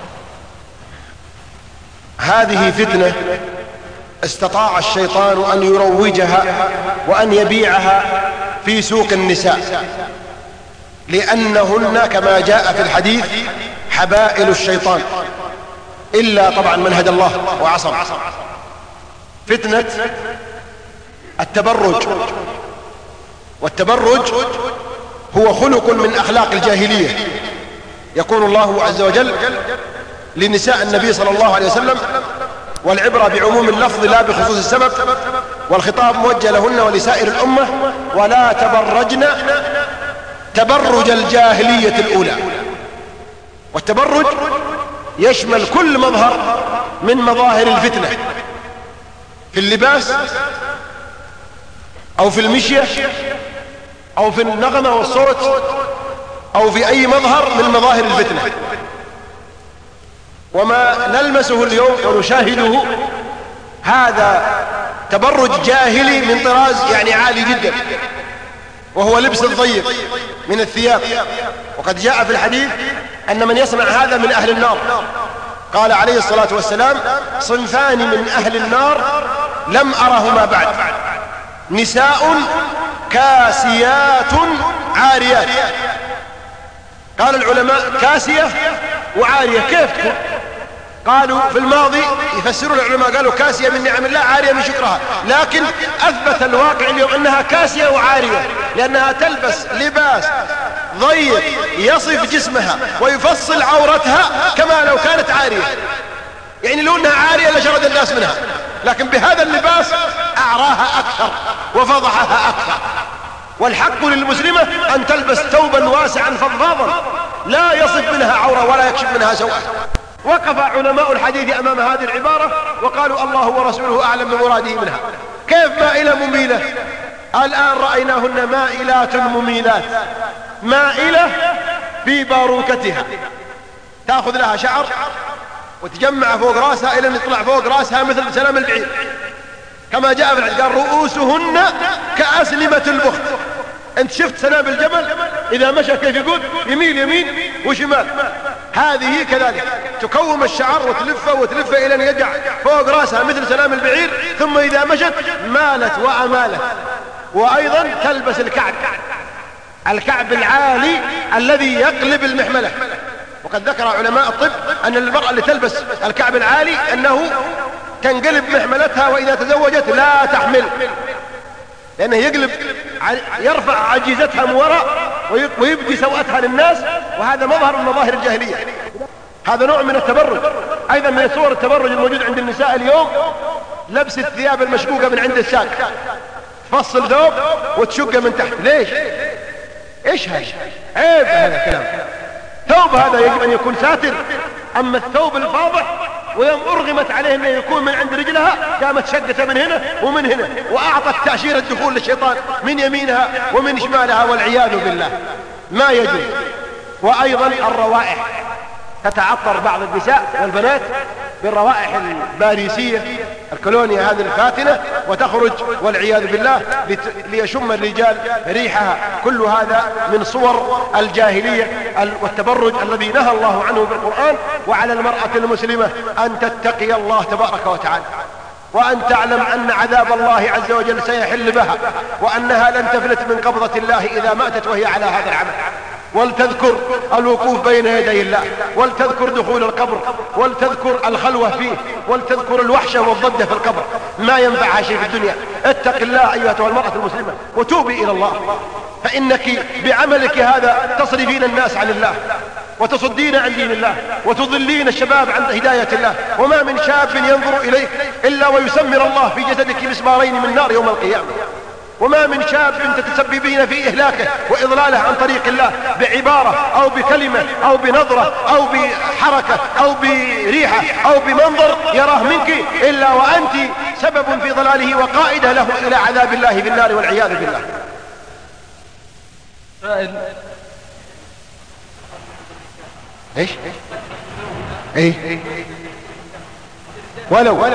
هذه فتنة استطاع الشيطان أن يروجها وأن يبيعها في سوق النساء، لأنهن كما جاء في الحديث حبائل الشيطان، إلا طبعا من هدى الله وعصم. فتنة التبرج، والتبرج هو خلق من أخلاق الجاهلية. يقول الله عز وجل لنساء النبي صلى الله عليه وسلم: والعبرة بعموم اللفظ لا بخصوص السبب، والخطاب موجه لهن ولسائر الأمة: ولا تبرجن تبرج الجاهلية الأولى. والتبرج يشمل كل مظهر من مظاهر الفتنة في اللباس أو في المشية أو في النغمة والصوت أو في أي مظهر من مظاهر الفتنة. وما نلمسه اليوم ونشاهده هذا تبرج جاهلي من طراز يعني عالي جدا، وهو لبس الضيق من الثياب. وقد جاء في الحديث أن من يصنع هذا من أهل النار. قال عليه الصلاة والسلام: صنفان من أهل النار لم أرهما بعد: نساء كاسيات عاريات. قال العلماء: كاسية وعارية كيف تكون؟ قالوا في الماضي يفسرون العلماء قالوا كاسية من نعم الله عارية من شكرها، لكن أثبت الواقع اليوم أنها كاسية وعارية، لأنها تلبس لباس ضيق يصف جسمها ويفصل عورتها كما لو كانت عارية. يعني لو أنها عارية لشرد الناس منها، لكن بهذا اللباس أعراها أكثر وفضحها أكثر. والحق للمسلمة أن تلبس ثوبا واسعا فضفاضا لا يصف منها عورة ولا يكشف منها سوءا. وقف علماء الحديث أمام هذه العبارة وقالوا الله ورسوله أعلم بمراده منها. كيف مائلة مميلة؟ الآن رأيناهن مائلات مميلات، مائلة في باروكتها، تأخذ لها شعر وتجمع فوق راسها إلى أن يطلع فوق راسها مثل سلام البعير، كما جاء في الحديث قال رؤوسهن كأسلمة البخت. انت شفت سنام الجبل اذا مشى كيف يقول؟ يميل يمين وشمال. هذه كذلك تكوم الشعر وتلفه الى ان يقع فوق راسها مثل سنام البعير، ثم اذا مشت مالت وامالت. وايضا تلبس الكعب العالي الذي يقلب المحملة. وقد ذكر علماء الطب ان المرأة اللي تلبس الكعب العالي انه تنقلب محملتها واذا تزوجت لا تحمل، لأنه يرفع عجيزتها من وراء ويبدي سوءتها للناس، وهذا مظهر من مظاهر الجاهلية. هذا نوع من التبرج. أيضا من صور التبرج الموجود عند النساء اليوم لبس الثياب المشقوقة من عند الساق، تفصل ثوب وتشقه من تحت. ليش؟ ايش هذا؟ عيب هذا الكلام. ثوب هذا يجب أن يكون ساتر. أما الثوب الفاضح ويوم أرغمت عليه أنه يكون من عند رجلها قامت شقته من هنا ومن هنا، وأعطت تأشيرة الدخول للشيطان من يمينها ومن شمالها والعياذ بالله. ما يجوز. وأيضا الروائح، تتعطر بعض النساء والبنات بالروائح الباريسية الكولونيا هذه الفاتنة وتخرج والعياذ بالله ليشم الرجال ريحها. كل هذا من صور الجاهلية والتبرج الذي نهى الله عنه بالقرآن. وعلى المرأة المسلمة أن تتقي الله تبارك وتعالى، وأن تعلم أن عذاب الله عز وجل سيحل بها، وأنها لن تفلت من قبضة الله إذا ماتت وهي على هذا العمل. ولتذكر الوقوف بين يدي الله، ولتذكر دخول القبر، ولتذكر الخلوة فيه، ولتذكر الوحشة والضجة في القبر. ما ينفعها شيء في الدنيا. اتق الله أيتها المرأة المسلمة وتوبي إلى الله، فإنك بعملك هذا تصرفين الناس عن الله وتصدين عن دين الله وتضلين الشباب عن هداية الله. وما من شاب ينظر إليك إلا ويسمر الله في جسدك مسمارين من نار يوم القيامة. وما من شاب تتسببين في إهلاكه وإضلاله عن طريق الله بعبارة أو بكلمة أو بنظرة أو بحركة أو بريحة أو بمنظر يراه منك إلا وأنت سبب في ضلاله وقائدة له إلى عذاب الله في النار والعياذ بالله. ايش؟ ايه؟ ولو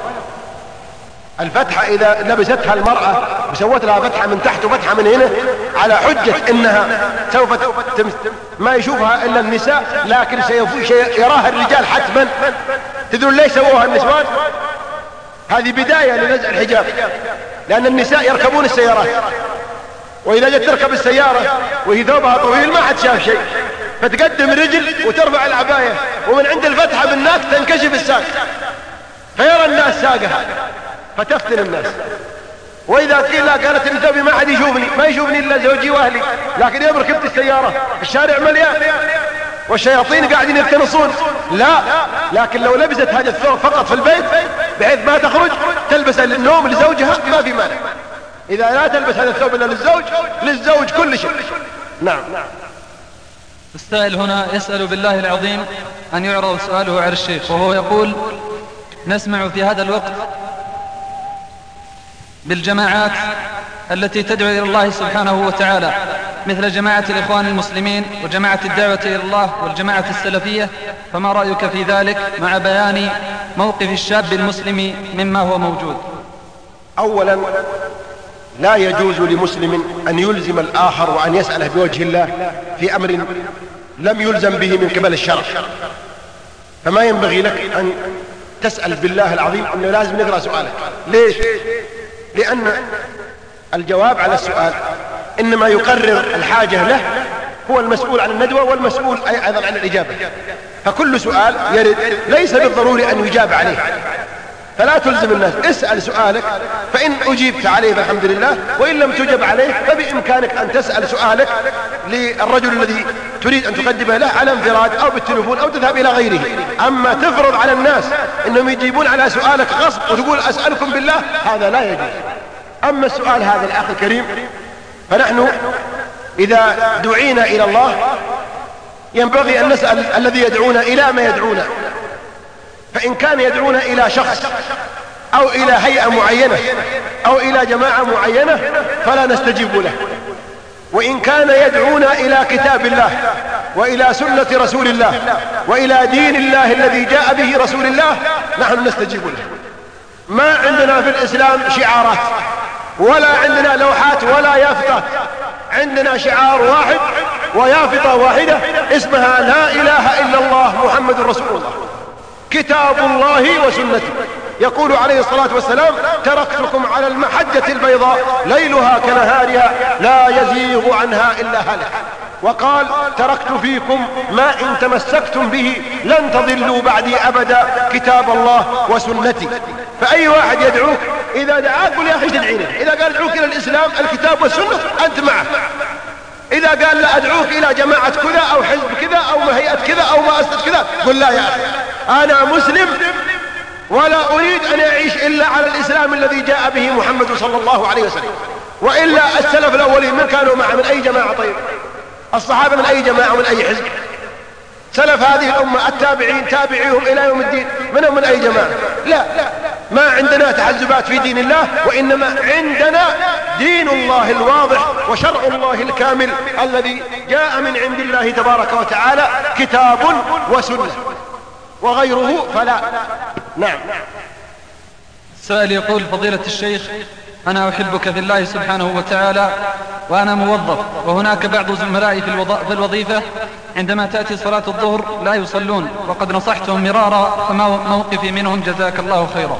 الفتحة إذا لبستها المرأة وسوت لها فتحة من تحت وفتحة من هنا على حجة إنها سوف ما يشوفها إلا النساء، لكن يراها الرجال حتما. تدرون ليش سووها النسوان؟ هذه بداية لنزع الحجاب، لأن النساء يركبون السيارات، وإذا جت تركب السيارة وهي ثوبها طويل ما حد شاف شيء، فتقدم رجل وترفع العباية ومن عند الفتحة بالناك تنكشف الساق، فيرى الناس ساقها فتفتن الناس. وإذا قيل لا قالت إن ثوبي ما حد يشوفني، ما يشوفني إلا زوجي وأهلي، لكن يوم ركبت السيارة الشارع مليان والشياطين قاعدين يفتنصون. لا، لكن لو لبست هذا الثوب فقط في البيت بحيث ما تخرج تلبس للنوم لزوجها ما في مانع. إذا لا تلبس هذا الثوب إلا للزوج كل شيء. نعم.
السائل هنا يسأل بالله العظيم أن يعرض سؤاله على الشيخ، وهو يقول: نسمع في هذا الوقت بالجماعات التي تدعو إلى الله سبحانه وتعالى، مثل جماعة الإخوان المسلمين وجماعة الدعوة إلى الله والجماعة السلفية، فما رأيك في ذلك مع بيان موقف الشاب المسلم مما هو موجود؟
أولا لا يجوز لمسلم أن يلزم الآخر وأن يسأله بوجه الله في أمر لم يلزم به من قبل الشرع. فما ينبغي لك أن تسأل بالله العظيم أنه لازم نقرأ سؤالك. ليش؟ لأن الجواب على السؤال إنما يقرر الحاجة له هو المسؤول عن الندوة والمسؤول أيضا عن الإجابة، فكل سؤال يرد ليس بالضروري أن يجاب عليه، فلا تلزم الناس. اسأل سؤالك، فإن أجيبت عليه فالحمد لله، وإن لم تجب عليه فبإمكانك أن تسأل سؤالك للرجل الذي تريد أن تقدمه له على انفراد أو بالتليفون أو تذهب إلى غيره. أما تفرض على الناس أنهم يجيبون على سؤالك غصب وتقول أسألكم بالله، هذا لا يجوز. أما السؤال هذا الأخ الكريم، فنحن إذا دعينا إلى الله ينبغي أن نسأل الذي يدعونا إلى ما يدعونا، فإن كان يدعونا إلى شخص أو إلى هيئة معينة أو إلى جماعة معينة فلا نستجيب له، وإن كان يدعونا إلى كتاب الله وإلى سنة رسول الله وإلى دين الله الذي جاء به رسول الله نحن نستجيب له. ما عندنا في الإسلام شعارات ولا عندنا لوحات ولا يافطات، عندنا شعار واحد ويافطة واحدة اسمها لا إله إلا الله محمد رسول الله، كتاب الله وسنته. يقول عليه الصلاة والسلام: تركتكم على المحجة البيضاء ليلها كنهارها لا يزيغ عنها إلا هالك. وقال: تركت فيكم ما إن تمسكتم به لن تضلوا بعدي أبدا، كتاب الله وسنتي. فأي واحد يدعوك إذا دعاك قل يا أخي تدعيني، إذا قال ادعوك إلى الإسلام الكتاب والسنة أنت معه، إذا قال لا أدعوك إلى جماعة كذا أو حزب كذا أو هيئة كذا أو مؤسسة كذا قل لا يا أخي أنا مسلم ولا أريد أن أعيش إلا على الإسلام الذي جاء به محمد صلى الله عليه وسلم. وإلا السلف الأولين من كانوا معه؟ من أي جماعة؟ طيب الصحابة من أي جماعة ومن أي حزب؟ سلف هذه الأمة التابعين تابعيهم إلى يوم الدين منهم من أي جماعة؟ لا، ما عندنا تحزبات في دين الله، وإنما عندنا دين الله الواضح وشرع الله الكامل الذي جاء من عند الله تبارك وتعالى، كتاب وسنة، وغيره فلا. نعم.
السائل يقول: فضيلة الشيخ، أنا أحبك في الله سبحانه وتعالى وأنا موظف، وهناك بعض زملائي في الوظيفة عندما تأتي صلاة الظهر لا يصلون، وقد نصحتهم مرارا، فما موقفي منهم جزاك الله خيرا؟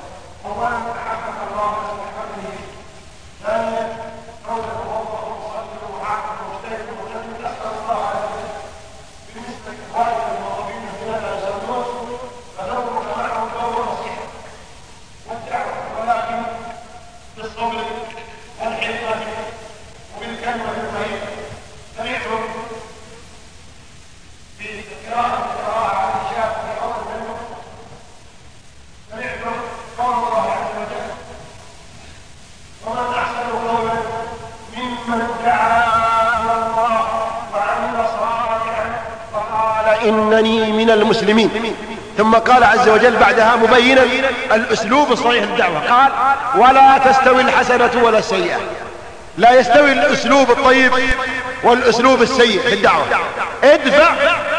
إنني من المسلمين. ثم قال عز وجل بعدها مبينا الأسلوب الصحيح للدعوة، قال: ولا تستوي الحسنة ولا السيئة. لا يستوي الأسلوب الطيب والأسلوب السيء في الدعوة. ادفع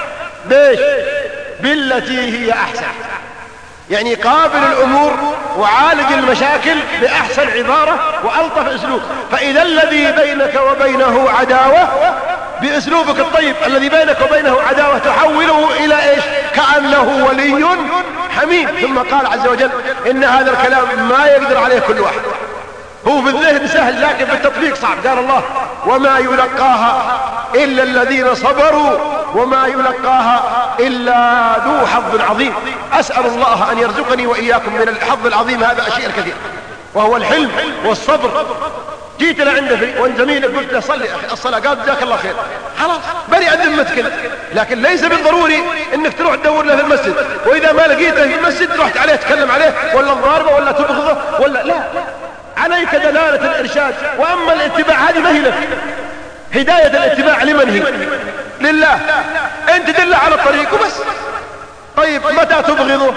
بالتي هي أحسن، يعني قابل الأمور وعالج المشاكل بأحسن عبارة وألطف أسلوب. فإذا الذي بينك وبينه عداوة بأسلوبك الطيب الذي بينك وبينه عداوة تحوله إلى إيش؟ كأنه ولي حميم. ثم قال عز وجل: إن هذا الكلام ما يقدر عليه كل واحد، هو في الذهن سهل لكن في التطبيق صعب. قال الله: وما يلقاها إلا الذين صبروا وما يلقاها إلا ذو حظ عظيم. أسأل الله أن يرزقني وإياكم من الحظ العظيم هذا الشيء الكثير، وهو الحلم والصبر. جيت لعنده وانت زميلك قلت له: صلي أخي الصلاة، قال: جزاك الله خير. خلاص بريء ذمتك. لكن ليس بالضروري انك تروح تدور له في المسجد، واذا ما لقيته في المسجد رحت عليه تكلم عليه ولا تضاربه ولا تبغضه ولا لا. عليك دلالة الإرشاد، وأما الاتباع هذه ما هي لك. هداية الاتباع لمن هي؟ لله. أنت دل على الطريق وبس. طيب متى تبغضه؟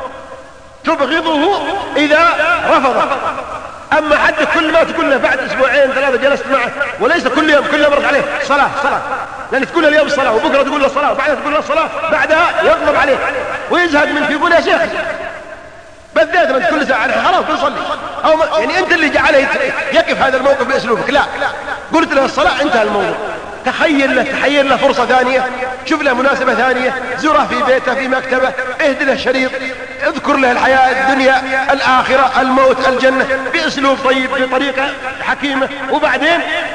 تبغضه إذا رفضك. أما حد كل ما تقول له بعد أسبوعين ثلاثة جلست معه، وليس كل يوم مرت عليه صلاة، لأن تقول له اليوم الصلاة وبكرة تقول له الصلاة وبعدها تقول له الصلاة، بعدها يغضب عليه ويزهد منك يقول: يا شيخ بالذات من كل ساعة خلاص بنصلي. أو يعني أنت اللي جعله يقف هذا الموقف بأسلوبك. لا، قلت له الصلاة انتهى الموضوع. تخيل له فرصة ثانية، شوف له مناسبة ثانية، زره في بيته في مكتبه، اهد له شريط، اذكر له الحياة الدنيا الآخرة الموت الجنة بأسلوب طيب بطريقة حكيمة، وبعدين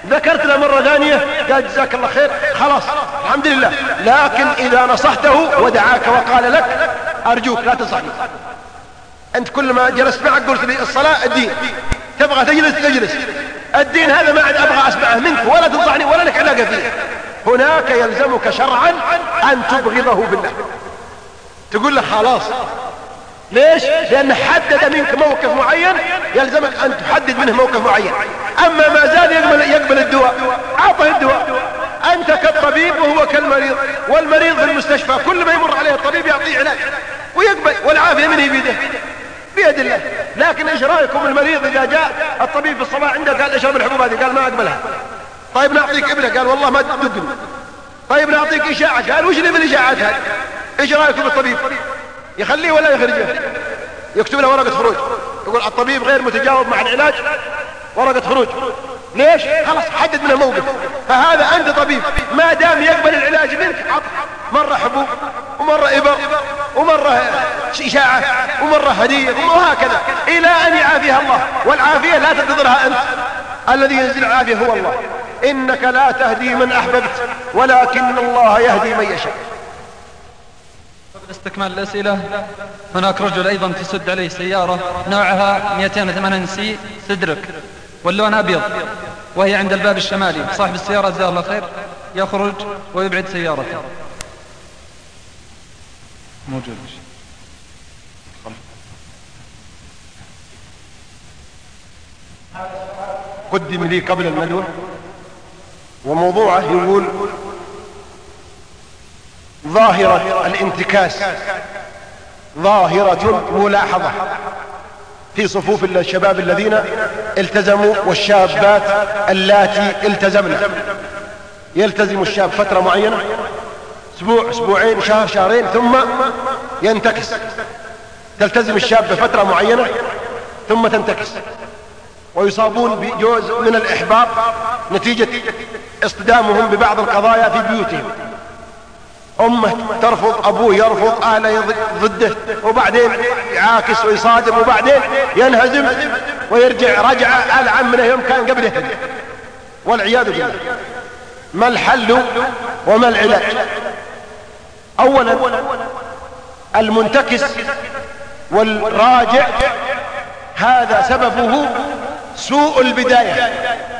ذكرت له مرة ثانية قال جزاك الله خير خلاص الحمد لله. لكن إذا نصحته ودعاك وقال لك أرجوك لا تنصحني، أنت كل ما جلست معك قلت لي الصلاة الدين، تبغى تجلس الدين هذا ما عاد أبغى أسمعه منك ولا تنصحني ولا لك علاقة فيه. هناك يلزمك شرعا أن تبغضه بالله، تقول له خلاص. ليش؟ لأن حدد منك موقف معين، يلزمك أن تحدد منه موقف معين. أما ما زال يقبل الدواء، أعطه الدواء. أنت كالطبيب وهو كالمريض، والمريض في المستشفى كل ما يمر عليه الطبيب يعطيه علاج ويقبل، والعافية منه بيد الله. لكن ايش رايكم المريض اذا جاء الطبيب في الصباح عنده قال اشرب الحبوب هذه، قال ما اقبلها. طيب نعطيك ابنه، قال والله ما تدقني. طيب نعطيك اشاعة، قال وش اللي بالاشاعات هذه؟ ايش رايكم بالطبيب؟ يخليه ولا يخرجه؟ يكتب له ورقة خروج، يقول الطبيب غير متجاوب مع العلاج، ورقة خروج. ليش؟ خلاص حدد منه موقف. فهذا انت طبيب ما دام يقبل العلاج منك عطف، مرة حبوب ومرة ابر ومرة اشاعة ومرة هدية وهكذا الى ان يعافيها الله. والعافية لا تنتظرها انت، الذي ينزل العافية هو الله. انك لا تهدي من احببت ولكن الله يهدي من يشاء.
قبل استكمال الأسئلة، هناك رجل أيضا تسد عليه سيارة نوعها 280 سي سدرك واللون أبيض، وهي عند الباب الشمالي. صاحب السيارة جزاه الله خير يخرج ويبعد سيارته. موجود.
قدم لي قبل الندوة وموضوعه يقول ظاهرة الانتكاس ظاهرة ملاحظة في صفوف الشباب الذين التزموا والشابات اللاتي التزمنا. يلتزم الشاب فترة معينة، اسبوع اسبوعين شهر شهرين، ثم ينتكس. تلتزم الشاب بفترة معينة ثم تنتكس، ويصابون بجوز من الإحباط نتيجة اصطدامهم ببعض القضايا في بيوتهم. أمه ترفض، أبوه يرفض، أهله ضده، وبعدين يعاكس ويصادم، وبعدين ينهزم ويرجع رجعة ألعن من يوم كان قبله، والعياذ بالله. ما الحل وما العلاج؟ أولا المنتكس والراجع هذا سببه سوء البداية.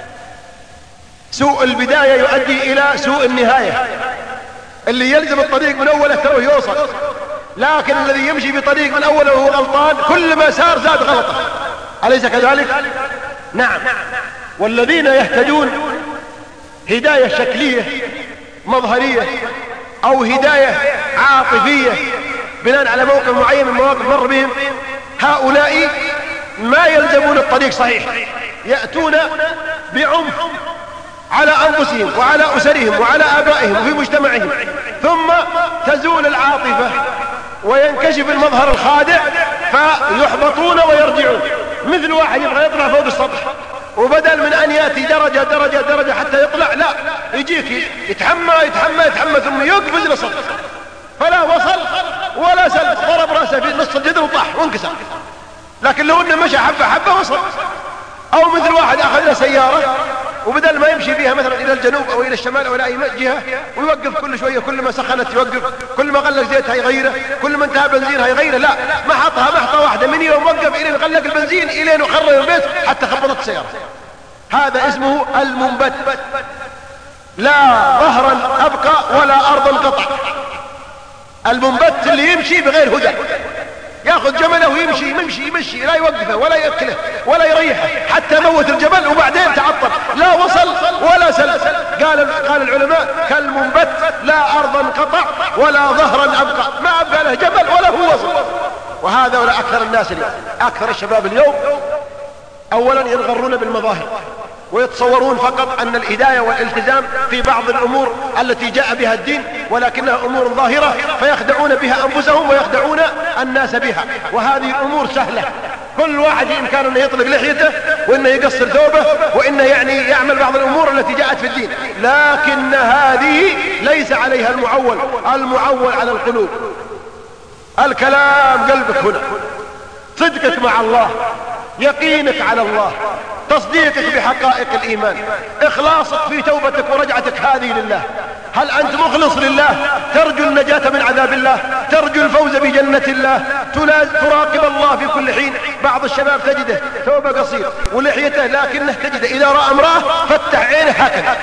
سوء البداية يؤدي إلى سوء النهاية. اللي يلزم الطريق من أوله ترى يوصل، لكن الذي يمشي بطريق من أوله وهو غلطان كل ما سار زاد غلطه، أليس كذلك؟ نعم. والذين يهتدون هداية شكلية مظهرية أو هداية عاطفية بناء على موقف معين من مواقف مر بهم، هؤلاء ما يلزمون الطريق صحيح، يأتون بعنف على أنفسهم وعلى أسرهم وعلى آبائهم وفي مجتمعهم، ثم تزول العاطفة وينكشف المظهر الخادع فيحبطون ويرجعون. مثل واحد يبغى يطلع فوق السطح، وبدل من أن يأتي درجة درجة درجة حتى يطلع، لا، يجيك يتحمى يتحمى يتحمى ثم يقفز للسطح، فلا وصل ولا سلم، ضرب رأسه في نص الجدر وطاح وانكسر. لكن لو انه مشى حبة حبة وصل. او مثل واحد اخذ له سيارة وبدل ما يمشي بيها مثلا الى الجنوب او الى الشمال او الى اي جهة، ويوقف كل شوية، كل ما سخنت يوقف، كل ما غلق زيتها يغيره، كل ما انتهى بنزينها يغيره، لا، محطها محطة واحدة من يوم وقف الين غلق البنزين الين وخرج البيت حتى خبطت السيارة. هذا اسمه المنبت. لا ظهرا ابقى ولا ارضا قطع. المنبت اللي يمشي بغير هدى، ياخذ جمله ويمشي يمشي لا يوقفه ولا يأكله ولا يريحه حتى موت الجبل وبعدين تعطل، لا وصل ولا سلم. قال العلماء كالمنبت لا أرضا قطع ولا ظهرا أبقى، ما أبقى له جبل ولا هو وصل. وهذا ولا أكثر الناس اليوم، أكثر الشباب اليوم أولا ينغرون بالمظاهر ويتصورون فقط أن الهداية والالتزام في بعض الأمور التي جاء بها الدين، ولكنها أمور ظاهرة فيخدعون بها أنفسهم ويخدعون الناس بها. وهذه الأمور سهلة، كل واحد بإمكانه أنه يطلق لحيته وأنه يقصر ثوبه وأنه يعني يعمل بعض الأمور التي جاءت في الدين، لكن هذه ليس عليها المعول. المعول على القلوب. الكلام قلبك هنا، صدقك مع الله، يقينك على الله، تصديقك بحقائق الإيمان، إخلاصك في توبتك ورجعتك هذه لله. هل أنت مخلص لله؟ ترجو النجاة من عذاب الله، ترجو الفوز بجنة الله، تراقب الله في كل حين. بعض الشباب تجده ثوبه قصير ولحيته، لكنه تجده إذا رأى امرأة فتح عينه هكذا،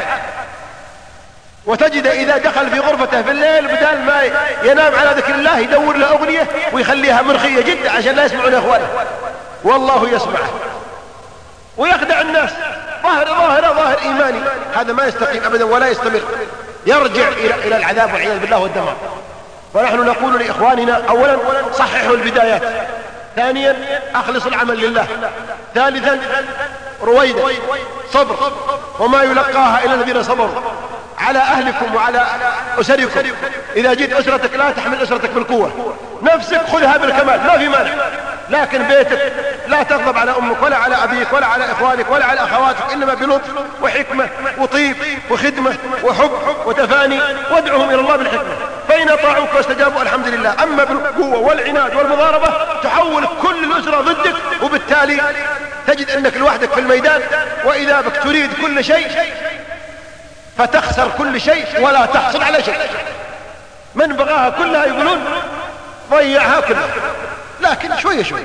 وتجد إذا دخل في غرفته في الليل بدل ما ينام على ذكر الله يدور له أغنية ويخليها مرخية جدا عشان لا يسمعون إخوانه، والله يسمعه ويخدع الناس. ظاهر إيماني، هذا ما يستقيم أبدا ولا يستمر، يرجع إلى العذاب والعياذ بالله والدمار. ونحن نقول لإخواننا: أولا صححوا البدايات، ثانيا أخلص العمل لله، ثالثا رويدا صبر، وما يلقاها إلا الذين صبروا. على أهلكم وعلى أسركم، إذا جيت أسرتك لا تحمل أسرتك بالقوة، نفسك خذها بالكمال ما في مانع، لكن بيتك لا تغضب على أمك ولا على أبيك ولا على إخوانك ولا على أخواتك، إنما بلطف وحكمة وطيب وخدمة وحب وتفاني، وادعهم إلى الله بالحكمة، فإن أطاعوك واستجابوا الحمد لله. أما بالقوة والعناد والمضاربة تحول كل الأسرة ضدك، وبالتالي تجد أنك لوحدك في الميدان، وإذا بك تريد كل شيء فتخسر كل شيء ولا تحصل على شيء. من بغاها كلها يقولون ضيعها كلها، لكن شوية شوية.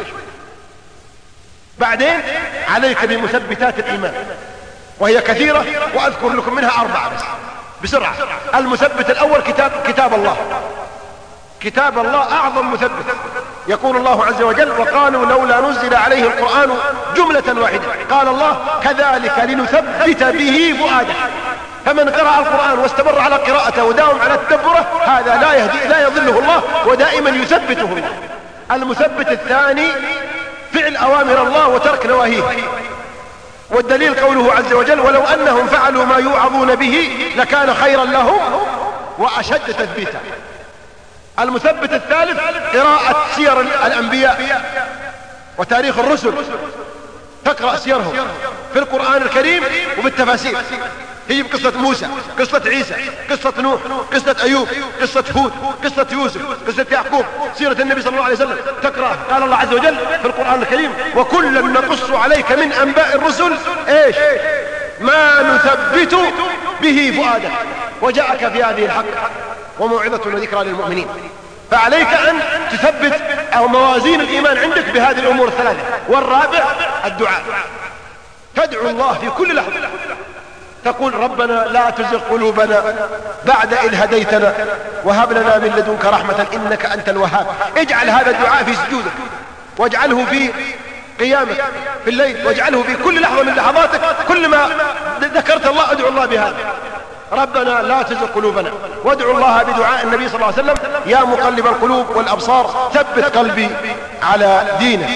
بعدين عليك بمثبتات الإيمان، وهي كثيرة، وأذكر لكم منها 4 بس بسرعة. المثبت الأول كتاب الله. كتاب الله أعظم مثبت. يقول الله عز وجل: وقالوا لولا نزل عليه القرآن جملة واحدة. قال الله: كذلك لنثبت به فؤادك. فمن قرأ القرآن واستمر على قراءته وداوم على تدبره، هذا لا يضله الله، ودائما يثبته الله. المثبت الثاني فعل أوامر الله وترك نواهيه، والدليل قوله عز وجل: ولو أنهم فعلوا ما يوعظون به لكان خيرا لهم وأشد تثبيتا. المثبت الثالث قراءة سير الأنبياء وتاريخ الرسل، تقرأ سيرهم في القرآن الكريم وبالتفاسير، هي بقصة موسى، قصة عيسى، قصة نوح، قصة أيوب، قصة هود، قصة يوسف، قصة يعقوب، سيرة النبي صلى الله عليه وسلم تقرأ. قال الله عز وجل في القرآن الكريم: وكلا نقص عليك من أنباء الرسل إيش ما نثبت به فؤادك وجاءك في هذه الحق وموعظة وذكرى للمؤمنين. فعليك أن تثبت أو موازين الإيمان عندك بهذه الأمور الثلاثة. والرابع الدعاء، تدعو الله في كل لحظة، تقول: ربنا لا تزغ قلوبنا بعد إذ هديتنا وهب لنا من لدنك رحمة إنك أنت الوهاب. اجعل هذا الدعاء في سجودك، واجعله في قيامك في الليل، واجعله في كل لحظة من لحظاتك، كل ما ذكرت الله ادعو الله بهذا: ربنا لا تزغ قلوبنا. وادعو الله بدعاء النبي صلى الله عليه وسلم: يا مقلب القلوب والأبصار ثبت قلبي على دينك.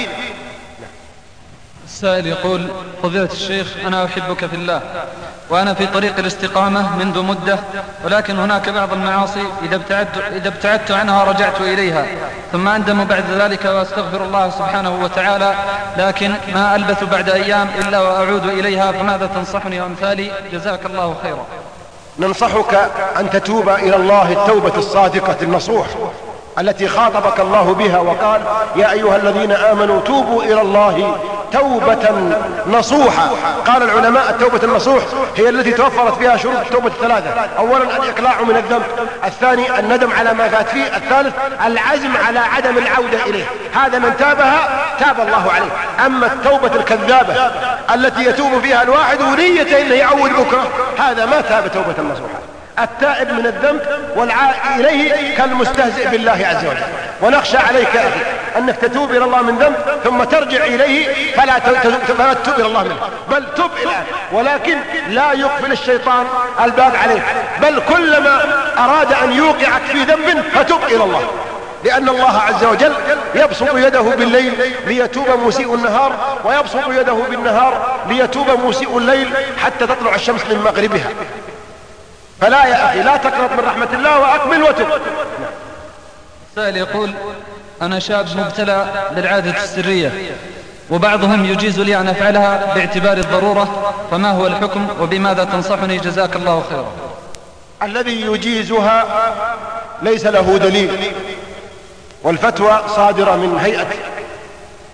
السائل يقول: فضيلة الشيخ، أنا أحبك في الله، وأنا في طريق الاستقامة منذ مدة، ولكن هناك بعض المعاصي إذا ابتعدت عنها رجعت إليها، ثم أندم بعد ذلك وأستغفر الله سبحانه وتعالى، لكن ما ألبث بعد أيام إلا وأعود إليها، فماذا تنصحني وأمثالي؟ جزاك الله خيرا.
ننصحك أن تتوب إلى الله التوبة الصادقة النصوح التي خاطبك الله بها وقال: يا أيها الذين آمنوا توبوا إلى الله توبة نصوحة. قال العلماء: التوبة النصوح هي التي توفرت فيها شروط التوبة الثلاثة: أولا الإقلاع من الذنب، الثاني الندم على ما فات فيه، الثالث العزم على عدم العودة إليه. هذا من تابها تاب الله عليه. أما التوبة الكذابة التي يتوب فيها الواحد ونيته إنه يعود بكرة، هذا ما تاب توبة نصوحة. التائب من الذنب والعائد إليه كالمستهزئ بالله عز وجل. ونخشى عليك يا أخي أنك تتوب إلى الله من ذنب ثم ترجع إليه فلا تتوب إلى الله منه، بل تب الآن، ولكن لا يقفل الشيطان الباب عليك، بل كلما أراد أن يوقعك في ذنب فتب إلى الله، لأن الله عز وجل يبسط يده بالليل ليتوب مسيء النهار، ويبسط يده بالنهار ليتوب مسيء الليل حتى تطلع الشمس من مغربها. فلا يا أخي، لا تقنط من رحمة الله وأقبل وتب.
السائل يقول: أنا شاب مبتلى بالعادة السرية، وبعضهم يجيز لي أن أفعلها باعتبار الضرورة، فما هو الحكم وبماذا تنصحني؟ جزاك الله خيرا.
الذي يجيزها ليس له دليل، والفتوى صادرة من هيئة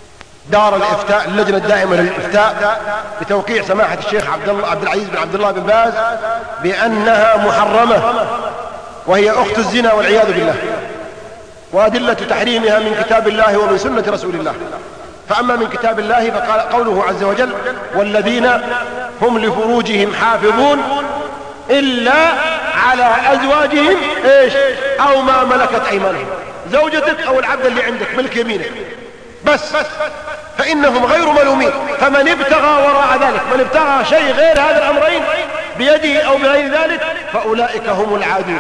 دار الإفتاء اللجنة الدائمة للإفتاء بتوقيع سماحة الشيخ عبد العزيز بن عبد الله بن باز بأنها محرمة وهي أخت الزنا والعياذ بالله، وأدلة تحريمها من كتاب الله ومن سنة رسول الله. فأما من كتاب الله فقال قوله عز وجل: والذين هم لفروجهم حافظون إلا على أزواجهم أو ما ملكت أيمانهم، زوجتك أو العبد اللي عندك ملك يمينك بس، فإنهم غير ملومين. فمن ابتغى وراء ذلك، من ابتغى شيء غير هذا الأمرين بيده أو بغير ذلك فأولئك هم العادون.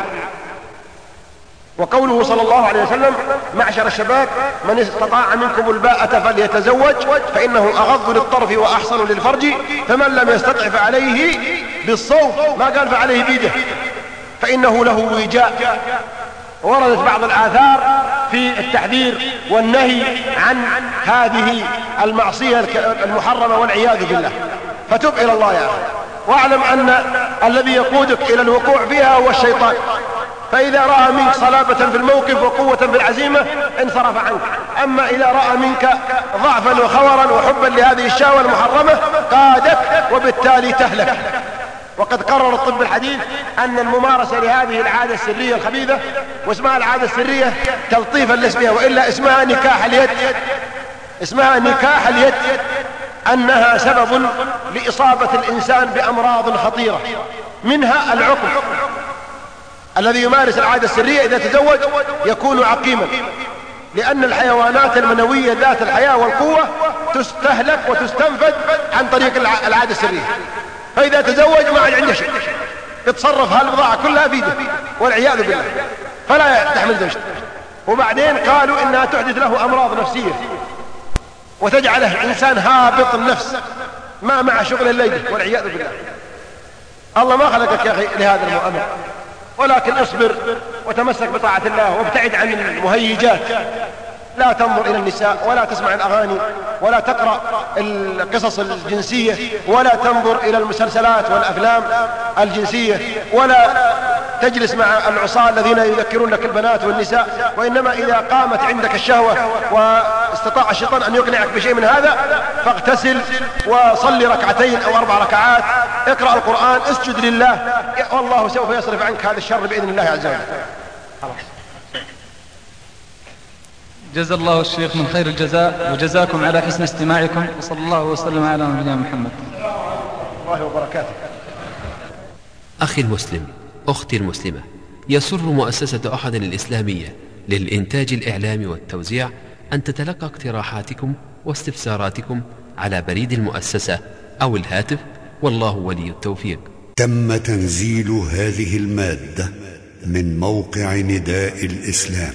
وقوله صلى الله عليه وسلم: معشر الشباب من استطاع منكم الباءة فليتزوج فإنه أغض للطرف وأحصن للفرج، فمن لم يستطع فعليه بالصوم، ما قال فعليه بيده، فإنه له وجاء. وردت بعض الآثار في التحذير والنهي عن هذه المعصية المحرمة والعياذ بالله، فتب إلى الله يا أخي، واعلم أن الذي يقودك إلى الوقوع فيها هو الشيطان. فإذا رأى منك صلابة في الموقف وقوة في العزيمة انصرف عنك، أما إذا رأى منك ضعفا وخورا وحبا لهذه الشهوة المحرمة قادك وبالتالي تهلك. وقد قرر الطب الحديث أن الممارسة لهذه العادة السرية الخبيثة، واسمها العادة السرية تلطيفا لاسمها، وإلا اسمها نكاح اليد، اسمها نكاح اليد، أنها سبب لإصابة الإنسان بأمراض خطيرة، منها العقم. الذي يمارس العادة السرية إذا تزوج يكون عقيما، لأن الحيوانات المنوية ذات الحياة والقوة تستهلك وتستنفذ عن طريق العادة السرية. فإذا تزوج ما عاد عنده شيء، يتصرف هالبضاعة كلها بيده والعياذ بالله، فلا تحمل زوجته. وبعدين قالوا إنها تحدث له أمراض نفسية وتجعله إنسان هابط النفس ما مع شغل الليل والعياذ بالله. الله ما خلقك يا أخي لهذا المؤامرة، ولكن اصبر وتمسك بطاعة الله وابتعد عن المهيجات. لا تنظر إلى النساء، ولا تسمع الأغاني، ولا تقرأ القصص الجنسية، ولا تنظر إلى المسلسلات والأفلام الجنسية، ولا تجلس مع العصاة الذين يذكرون لك البنات والنساء. وإنما إذا قامت عندك الشهوة واستطاع الشيطان أن يقنعك بشيء من هذا فاغتسل وصلي ركعتين أو 4 ركعات، اقرأ القرآن، اسجد لله، والله سوف يصرف عنك هذا الشر بإذن الله عز وجل.
جزا الله الشيخ من خير الجزاء، وجزاكم على حسن استماعكم، وصلى الله وسلم على نبينا محمد.
الله وبركاته.
أخي المسلم، أختي المسلمة، يسر مؤسسة أحد الإسلامية للإنتاج الإعلامي والتوزيع أن تتلقى اقتراحاتكم واستفساراتكم على بريد المؤسسة أو الهاتف، والله ولي التوفيق.
تم تنزيل هذه المادة من موقع نداء الإسلام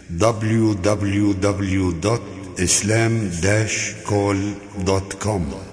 www.islam-call.com